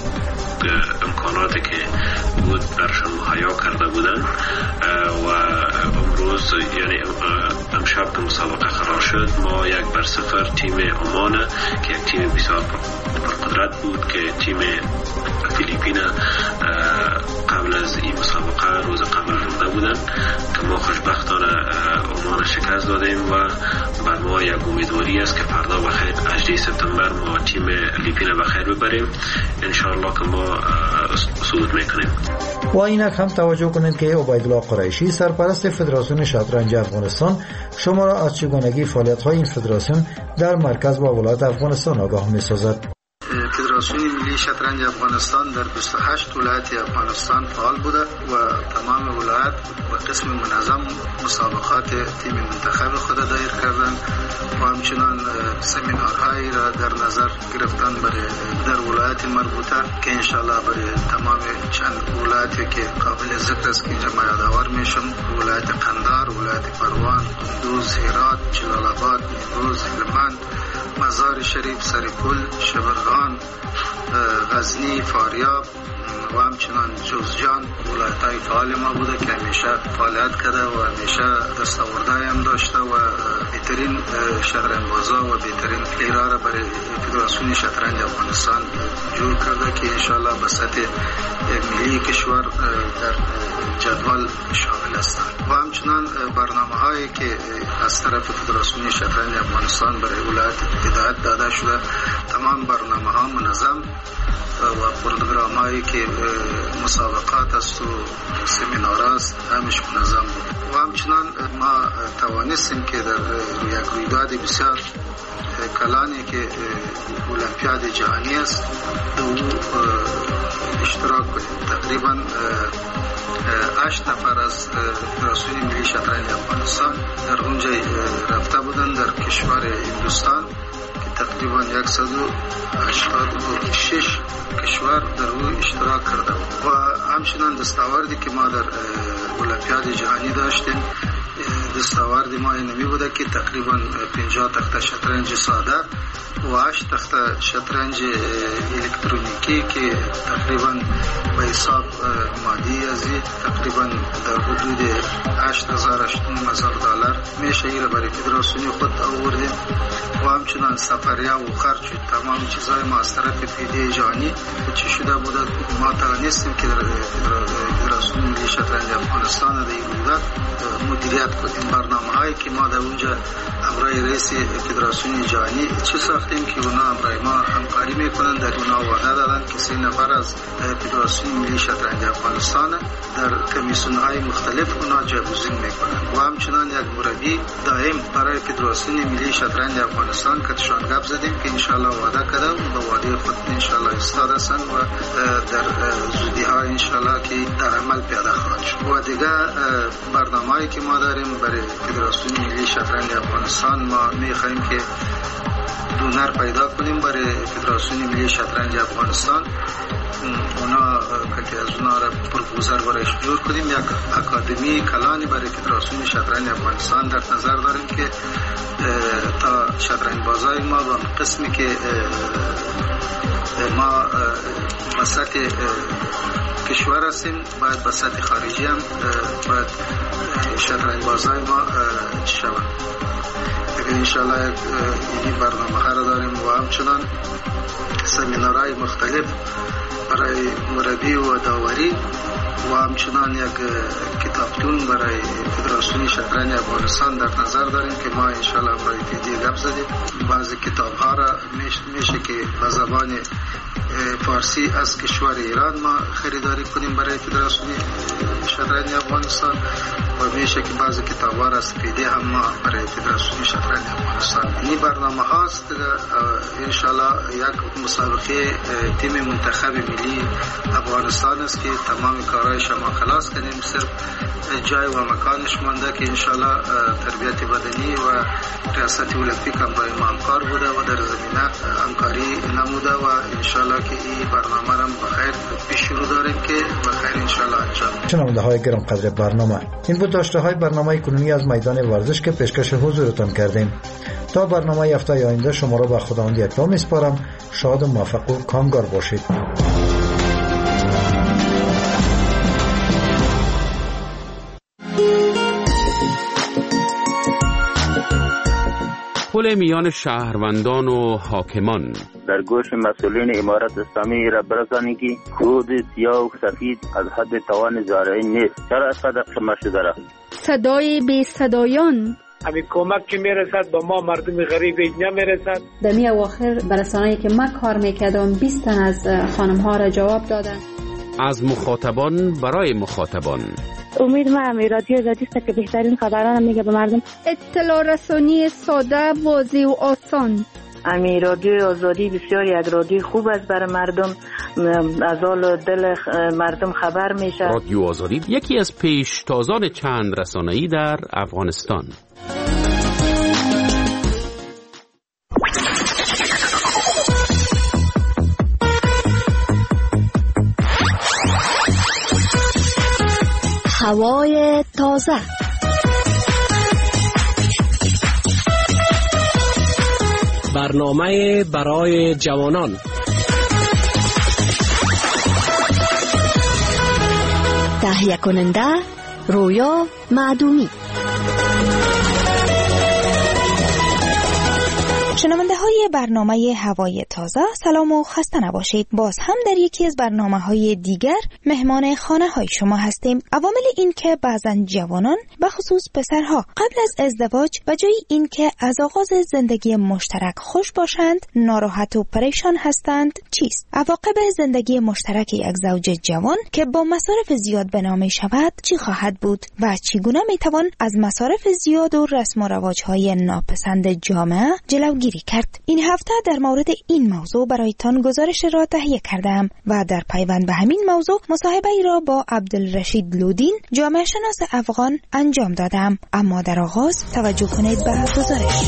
امکاناتی که بود برشان مهیا کرده بودن و امروز یعنی امشب که مسابقه قرار شد ما 1-0 تیم عمان که یک تیم بسیار پرقدرت بود که تیم فیلیپین قبل از این مسابقه روز قبل رونده بودن که ما خوشبختانه عمان شکست دادیم و بر ما یک امیدواری است که فردا بخیر 18 سپتامبر ما تیم فیلیپین بخیر ببریم انشاءالله که ما صعود میکنیم. و اینک هم توجه کنید که عبیدالله قریشی سرپرست فدراسیون شطرنج افغانستان شما را از چگونگی فعالیت‌های این فدراسیون در مرکز و ولایت افغانستان آگاه می‌سازد. فدراسیون ملی شطرنج افغانستان در 28 ولایت افغانستان فعال بوده و تمام ولایت و قسم منظم مسابقات تیم منتخب خود دایر کردن و همچنان سمینارهایی را در نظر گرفتن برای در ولایت مربوطه که انشالله برای تمام چند ولایتی که قابل ذکر است که اینجا ما یادآور میشم: ولایت قندهار، ولایت پروان، قندوز، هرات، جلال آباد، نیمروز، هلمند، مزار شریف، سرپل، شبرغان، غزنی، فاریاب و همچنان جوزجان ولایت‌های فعال ما بوده که همیشه فعالیت کرده و همیشه دستاوردهای هم داشته و بهترین شطرنج‌بازا و بهترین پلیرها را برای فدراسیون شطرنج افغانستان جور کرده که انشاءالله به سطح ملی کشور در جدول شامل هستند. و همچنان برنامه‌هایی که از طرف فدراسیون شطرنج افغانستان برای ولایت هدایت داده شده، تمام برنامه‌ها منظم و پروگرام‌هایی که مسابقات است و سمینار است همش منظم بود. و همچنان ما توانستیم که در یک رویداد بسیار کلانی که المپیاد جهانی است دو اشتراک کنیم. تقریبا 8 نفر از فدراسیون ملی شطرنج افغانستان در اونجا رفته بودن در کشور هندوستان که تقریبا 186 کشور در او اشتراک کرده بود. و همچنان دستاوردی که ما در المپیاد جهانی داشتیم، دستاورد ما اینمی بوده که تقریبا 50 تخته شطرنج ساده و 8 تخته شطرنج الکترونیکی که تقریبا به حساب مادی ازی تقریبا در حدود $8,000 میشه ایره برای فدراسیون خود آوردیم. و همچنان سفریه و خرچ تمام چیزهای ما از طرف فیده جهانی چی شده بوده ما توانستیم که در فدراسیون ملی شطرنج افغانستان در این رویداد مدیریت کنیم. برنامه‌هایی که ما در اونجا همراه رئیس فدراسیون جهانی چی ساختیم که اونا همراه ما همکاری میکنن، در اونا وعده دادن که 3 نفر از فدراسیون ملی شطرنج افغانستان در کمیسیون‌های مختلف اونا جایگزین میکنن. و همچنان یک مربی دائم برای فدراسیون ملی شطرنج افغانستان کتشان گپ زدیم که انشالله وعده کردم به وعده خود انشالله ایستاده هستند و در زودی ها انشالله که در عمل پیاده خواهد شد. و دیگه برنامه‌ای که ما داریم برای فدراسیون ملی شطرنج افغانستان، ما می‌خوایم که دونر پیدا کنیم برای فدراسیون ملی شطرنج افغانستان. اونا که از اونا را پروپوزر برایش جور کنیم. یک اکادمی کلانی برای فدراسیون شطرنج افغانستان در نظر داریم که تا شطرنج بازای ما و قسمی که ما به سطح کشور هستیم باید به سطح خارجی هم باید شطرنج بازای ما شود. دیگه انشاءالله این برنامه ها را داریم و همچنان سمینارهای مختلف برای مربی و داوری و همچنان یک کتابتون برای فدراسیون شطرنج افغانستان در نظر داریم که ما انشالله برای دیگه گپ زدیم. بعضی کتاب ها را میشه که به زبان فارسی از کشور ایران ما خریداری کنیم برای فدراسیون شطرنج افغانستان و میشه که بعضی کتاب ها را از پیدی هم ما برای فدراسیون شطرنج افغانستان. این برنامه هاست انشالله یک مسابقه تیم منتخب ملی افغانستان است که تمام کارهایش ما خلاص کنیم، صرف جای و مکانش مانده که انشالله تربیت بدنی و ریاست المپیک هم با ما همکار بوده و در زمینه همکاری نموده و انشالله که این برنامه را بخیر پیش رو داریم که بخیر انشالله انجام. شنونده های گرام قدر برنامه، این بود داشته های برنامه کنونی از میدان ورزش که پیشکش حضورتان کردیم. تا برنامه هفته آینده شما را به خداوند یکتا میسپارم. شاد و موفق و کامگار باشید. پل میان شهروندان و حاکمان در گوش مسئولین امارت اسلامی را برسانید که خود سیاه و سفید از حد توان زارعین نیست. چرا اسقدر شما شده را صدای بی صدایان همین کمک که میرسد با ما مردم غریب اینجا میرسد. در می اواخر برسانه‌ای که ما کار میکردم 20 تن از خانم ها را جواب دادن. از مخاطبان برای مخاطبان. امید ما همی رادیو آزادی است که بهترین خبران میگه به مردم. اطلاع رسانی ساده، واضح و آسان. امی رادیو آزادی بسیار یک رادیو خوب است برای مردم، از حال دل مردم خبر میشه. رادیو آزادی یکی از پیشتازان چند رسانه‌ای در افغانستان. هوای تازه، برنامه برای جوانان، تهیه کننده رویا معدومی. شنونده های برنامه هوای تازه، سلام و خسته نباشید. باز هم در یکی از برنامه های دیگر مهمان خانه های شما هستیم. عوامل این که بعضن جوانان به خصوص پسرها قبل از ازدواج به جای این که از آغاز زندگی مشترک خوش باشند ناراحت و پریشان هستند چیست؟ عواقب زندگی مشترک یک زوج جوان که با مصارف زیاد بنا می شود چی خواهد بود و چگونه می توان از مصارف زیاد و رسم و رواج های ناپسند جامعه جلوگیری کرد؟ این هفته در مورد این موضوع برایتان گزارش را تهیه کردم و در پیوند به همین موضوع مصاحبه ای را با عبدالرشید لودین، جامعه شناس افغان انجام دادم. اما در آغاز توجه کنید به گزارش.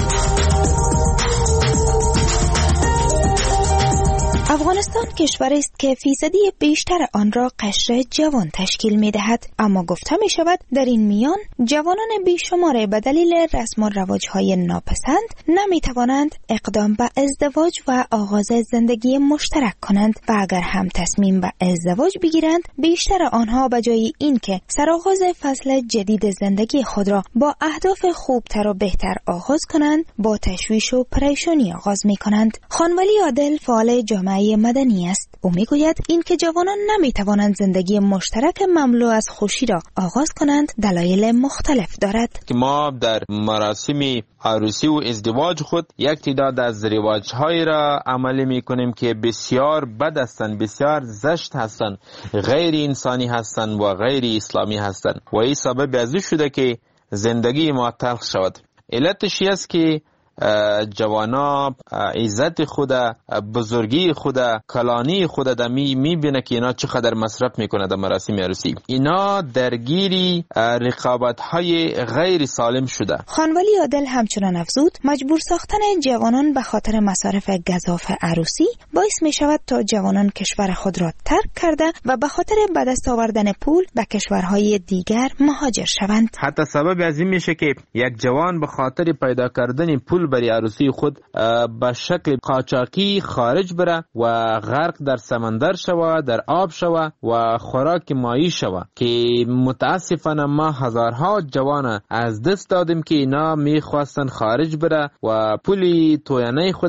افغانستان کشوری است که فیصدی بیشتر آن را قشر جوان تشکیل می دهد، اما گفته می شود در این میان جوانان بیشمار به دلیل رسم و رواج‌های ناپسند نمی توانند اقدام به ازدواج و آغاز زندگی مشترک کنند و اگر هم تصمیم به ازدواج بگیرند بیشتر آنها به جای اینکه سرآغاز فصل جدید زندگی خود را با اهداف خوبتر و بهتر آغاز کنند با تشویش و پریشانی آغاز می کنند. خانولی عادل فعال جامعه مدنی است. او میگوید این که جوانان نمیتوانند زندگی مشترک مملو از خوشی را آغاز کنند دلایل مختلف دارد. که ما در مراسم عروسی و ازدواج خود یک تعداد از رواج‌های را عملی میکنیم که بسیار بد هستند، بسیار زشت هستند، غیر انسانی هستند و غیر اسلامی هستند و این سبب از این شده که زندگی ما تلخ شود. علتش است که جوانا عزت خود، بزرگی خود، کلانی خود در میبینه که اینا چقدر مصرف میکنه در مراسم عروسی. اینا درگیری رقابت های غیر سالم شده. خانولی عادل همچنان افزود مجبور ساختن جوانان به خاطر مصارف گزاف عروسی باعث می شود تا جوانان کشور خود را ترک کرده و به خاطر به دست آوردن پول به کشورهای دیگر مهاجر شوند. حتی سبب از این میشه که یک جوان به خاطر پیدا کردن پول کابل برای عروسی خود به شکل قاچاقی خارج بره و غرق در سمندر شوه، در آب شوه و خوراک مایی شوه که متاسفانه ما هزارها جوان از دست دادیم که اینا میخواستن خارج بره و پولی توینه خود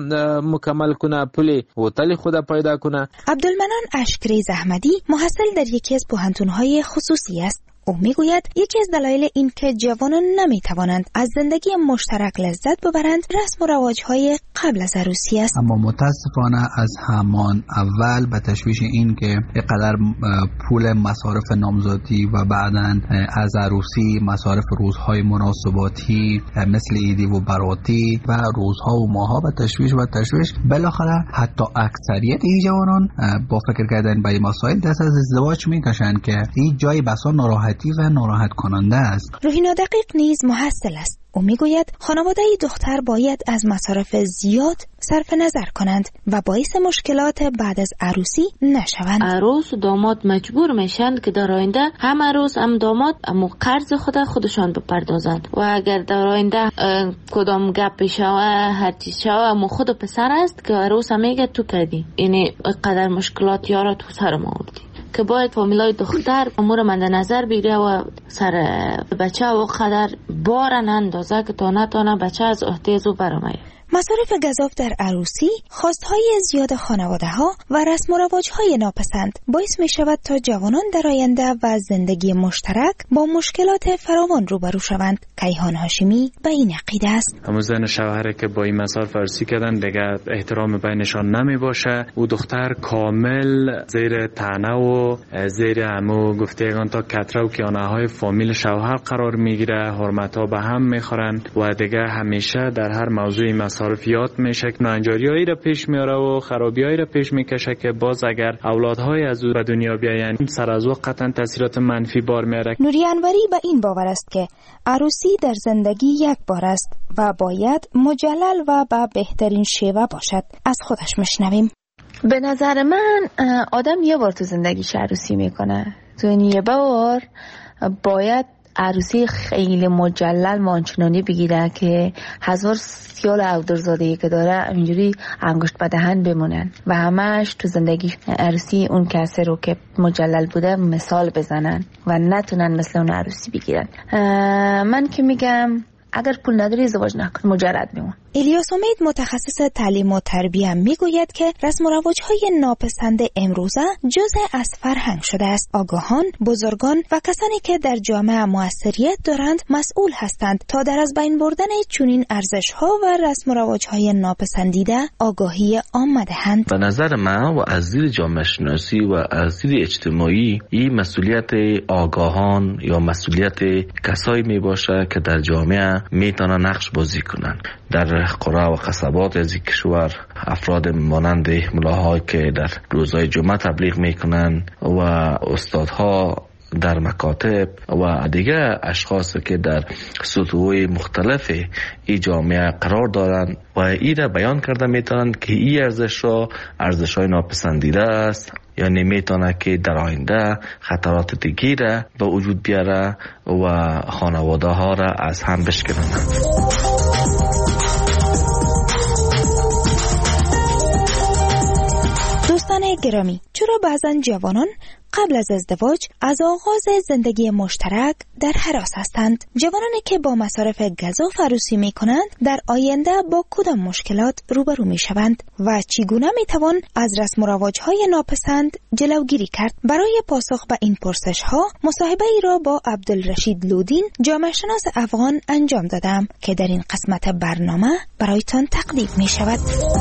مکمل کنه، پولی هتل خود پیدا کنه. عبدالمنان اشکریز احمدی محصل در یکی از پوهنتون‌های خصوصی است. او میگوید یکی از دلایل این که جوانان نمیتوانند از زندگی مشترک لذت ببرند رسم و رواج‌های قبل از عروسی است. اما متاسفانه از همان اول به تشویش این که اینقدر پول مصارف نامزادی و بعداً از عروسی مصارف روزهای مناسباتی مثل عیدی و براتی و روزها و ماها به تشویش بالاخره حتی اکثریت این جوانان با فکر کردن به این مسائل دست از ازدواج میکشند که این جای بسا ناراحتی و ناراحت کننده است. روحینا دقیق نیز محصل است. او میگوید خانواده دختر باید از مصارف زیاد صرف نظر کنند و باعث مشکلات بعد از عروسی نشوند. عروس و داماد مجبور میشند که در آینده هم عروس هم داماد اما قرض خودشان بپردازند و اگر در آینده کدام گپ شوه هر چیز شوه اما خود پسر است که عروس میگه تو کردی، یعنی قدر مشکلات یارا تو سرم آوردی که باید فامیلای دختر امور مند نظر بگیره و سر بچه و قدر بارن اندازه که تا نتانه بچه از احتیاج و برامایه. مصارف گزاف در عروسی، خواستهای زیاد خانواده ها و رسم و رواج های ناپسند باعث می شود تا جوانان در آینده و زندگی مشترک با مشکلات فراوان روبرو شوند. کیهان هاشمی به این عقیده است. همون زن و شوهره که با این مصارف عروسی کردن دیگه احترام بینشان نمی باشه و دختر کامل زیر طعنه و زیر همو گفتگان تا کتره و کیانه های فامیل شوهر قرار میگیره، حرمت ها به هم میخورن و دیگه همیشه در هر موضوعی مصارفیات میشه که ناانجاریایی را پیش میاره و خرابیایی را پیش میکشه که باز اگر اولادهای از او به دنیا بیاین سر از وقت قطعا تاثیرات منفی بار میاره. نوری انوری به این باور است که عروسی در زندگی یک بار است و باید مجلل و به بهترین شیوه باشد. از خودش مشنویم. به نظر من آدم یه بار تو زندگیش عروسی میکنه، تو این یه بار باید عروسی خیلی مجلل مانچنانی بگیره که هزار سیال عودرزادهی که داره اینجوری انگشت به دهن بمونن و همش تو زندگی عروسی اون کسی رو که مجلل بوده مثال بزنن و نتونن مثل اون عروسی بگیرن. من که میگم اگر پول نداری ازدواج نکن، مجرد بمون. الیاس امید متخصص تعلیم و تربیه میگوید که رسم و رواج‌های ناپسند امروزه جزء از فرهنگ شده است. آگاهان، بزرگان و کسانی که در جامعه موثریت دارند مسئول هستند تا در از بین بردن چنین ارزش‌ها و رسم و رواج‌های ناپسندیده آگاهی عامه دهند. به نظر من و از دید جامعه شناسی و از دید اجتماعی این مسئولیت آگاهان یا مسئولیت کسایی میباشه که در جامعه میتونن نقش بازی کنن. در قرى و قصبات از کشور افراد مانند ملاها که در روزهای جمعه تبلیغ میکنن و استادها در مکاتب و دیگه اشخاص که در سطوح مختلف این جامعه قرار دارن و این را بیان کرده میتونن که این ارزش‌های ناپسندیده است، یعنی میتونه که در آینده خطرات دیگه را به وجود بیاره و خانواده ها را از هم بشکنند. دوستان گرامی، چرا بعضا جوانان قبل از ازدواج از آغاز زندگی مشترک در هراس هستند؟ جوانانی که با مصارف گزاف عروسی می کنند در آینده با کدام مشکلات روبرو می شوند و چگونه می توان از رسم و رواج‌های ناپسند جلوگیری کرد؟ برای پاسخ به این پرسش ها مصاحبه ای را با عبدالرشید لودین، جامعه شناس افغان انجام دادم که در این قسمت برنامه برایتان تقدیم می شود.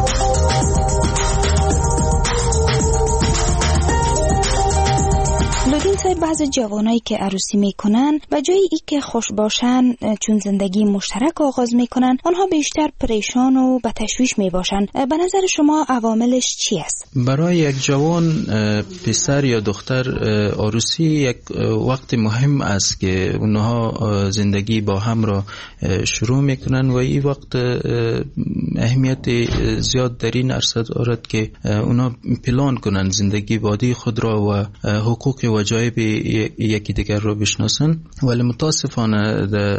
لودین صاحب، بعض جوانایی که عروسی میکنن و جایی ای که خوش باشن چون زندگی مشترک آغاز میکنن آنها بیشتر پریشان و به تشویش میباشن. به نظر شما عواملش چی است؟ برای یک جوان پسر یا دختر عروسی یک وقت مهم است که اونها زندگی با هم را شروع میکنن و این وقت اهمیت زیاد در این عرصه دارد که اونها پلان کنن زندگی بعدی خود را و حقوق وجایب یکی دیگر رو بشناسن. ولی متاسفانه در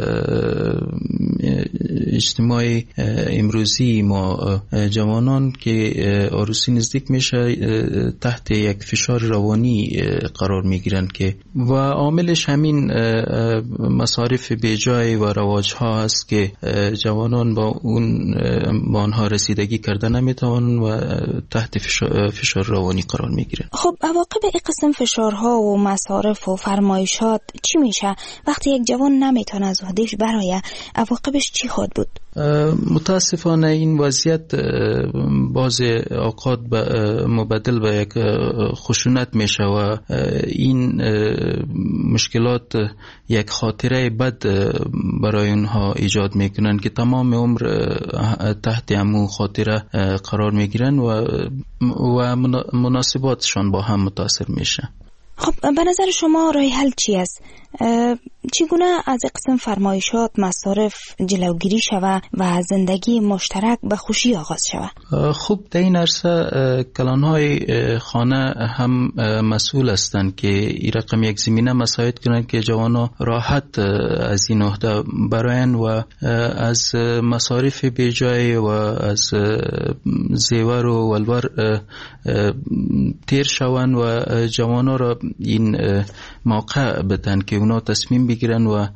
اجتماع امروزی ما جوانان که عروسی نزدیک میشه تحت یک فشار روانی قرار میگیرن که و عاملش همین مصارف بیجای و رواج ها هست که جوانان با آنها رسیدگی کرده نمیتوانن و تحت فشار روانی قرار میگیرن. خب عواقب این قسم فشارها و مصارف و فرمایشات چی میشه وقتی یک جوان نمیتونه از عهدهش برآید؟ عواقبش چی خواهد بود؟ متاسفانه این وضعیت بعض اوقات مبدل به یک خشونت میشه و این مشکلات یک خاطره بد برای اونها ایجاد میکنن که تمام عمر تحت همون خاطره قرار میگیرن و مناسباتشان با هم متاثر میشه. خب به نظر شما راه حل چی است؟ چگونه از قسم فرمایشات مصارف جلوگیری شود و زندگی مشترک به خوشی آغاز شود؟ خب در این عرصه کلانهای خانه هم مسئول هستند که این رقم یک زمینه مساعد کنند که جوانا راحت از این عهده براین و از مصارف بیجای و از زیور و ولور تیر شوند و جوانا را این موقع بدن که اونا تصمیم بگیرن و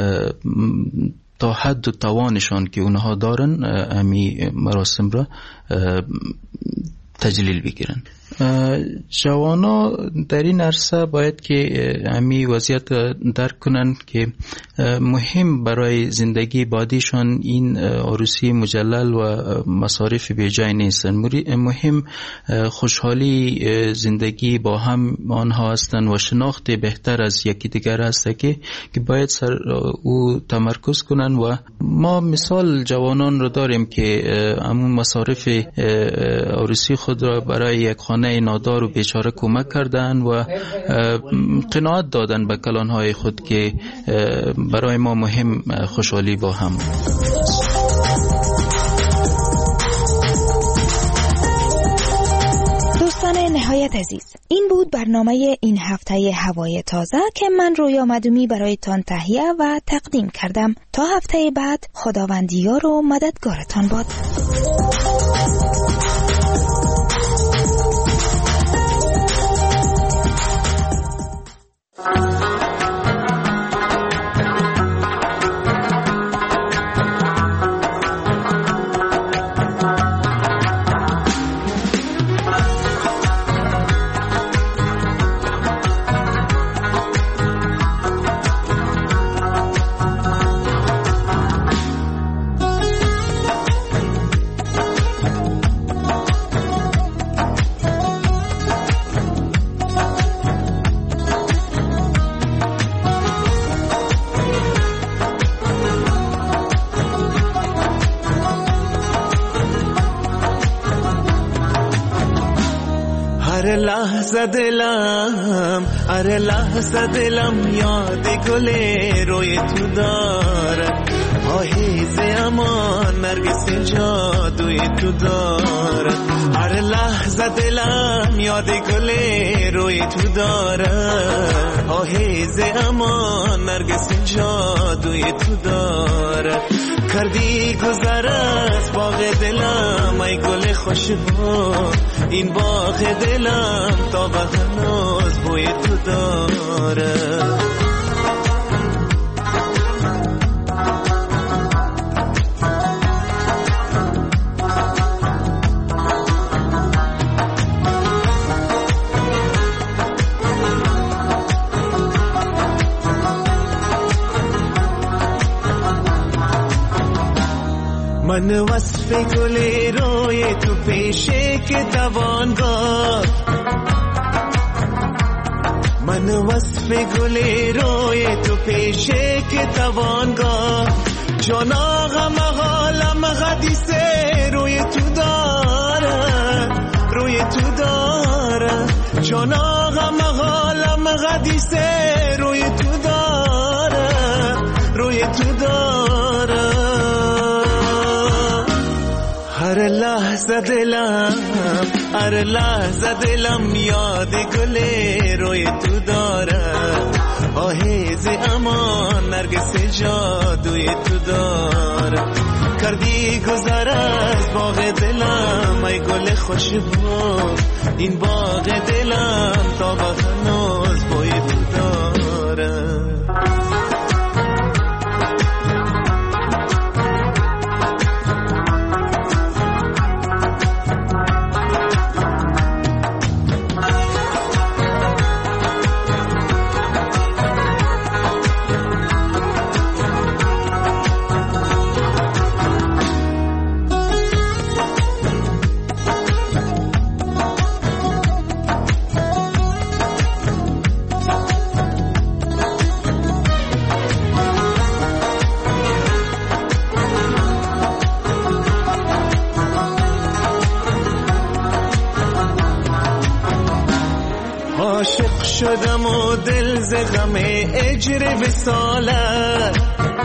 تا حد و توانشان که اونها دارن امی مراسم را تجلیل بگیرن. جوانا در این عرصه باید که امی وضعیت درک کنن که مهم برای زندگی بعدیشان این عروسی مجلل و مصارف بیجای نیستن. مهم خوشحالی زندگی با هم آنها هستند و شناخت بهتر از یکی دیگر هست که باید سر او تمرکز کنن و ما مثال جوانان رو داریم که همون مصارف عروسی خود را برای یک خانه نادار و بیچاره کمک کردن و قناعت دادن به کلانهای خود که برای ما مهم خوشحالی با هم. دوستان نهایت عزیز، این بود برنامه این هفته هوای تازه که من رویا مدومی برای تان تهیه و تقدیم کردم. تا هفته بعد خداوندیار و مددگارتان باد. لحظه دلم یاد گل روی تو دارد، آهیز امان نرگس جادوی تو دارد. هر لحظه دلم یاد گل روی تو دارد، آهیز امان نرگس جادوی تو دارد. کردی گذر از باغ دلم ای گل خوشبو، این باغ دلم تا به هنوز بوی تو داره. من وصف گل روی تو پیشه که توان گفت، من وصف گل روی تو پیشه که توان گفت. جان آقا مقالم حدیثه روی تو داره، روی تو داره. جان آقا مقالم حدیثه روی تو داره، روی تو داره. هر لحظه دلم یاد گل روی تو دارد آهیز امان نرگس جادوی تو دارد کردی گذر از باغ دلم ای گل خوشبو این باغ دلم تا به هنوز بوی تو دارد عاشق شدم و دل ز غم اجر وصالت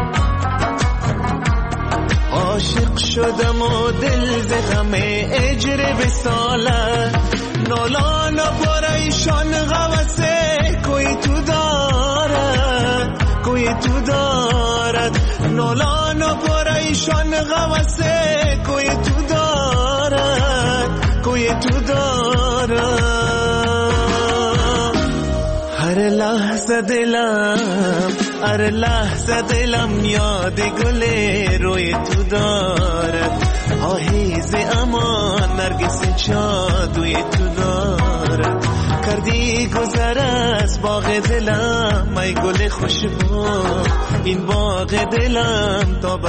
عاشق شدم و دل ز غم اجر وصالت نالان پریشان غوسه کوی تو دارد کوی تو دارد نالان پریشان غوسه کوی تو دارد کوی تو دارد هر لحظه دلم یاد گل روی تو دارد آهیز امان نرگس جادوی تو دارد کردی گذر از باغ دلم ای گل خوشبو این باغ دلم تا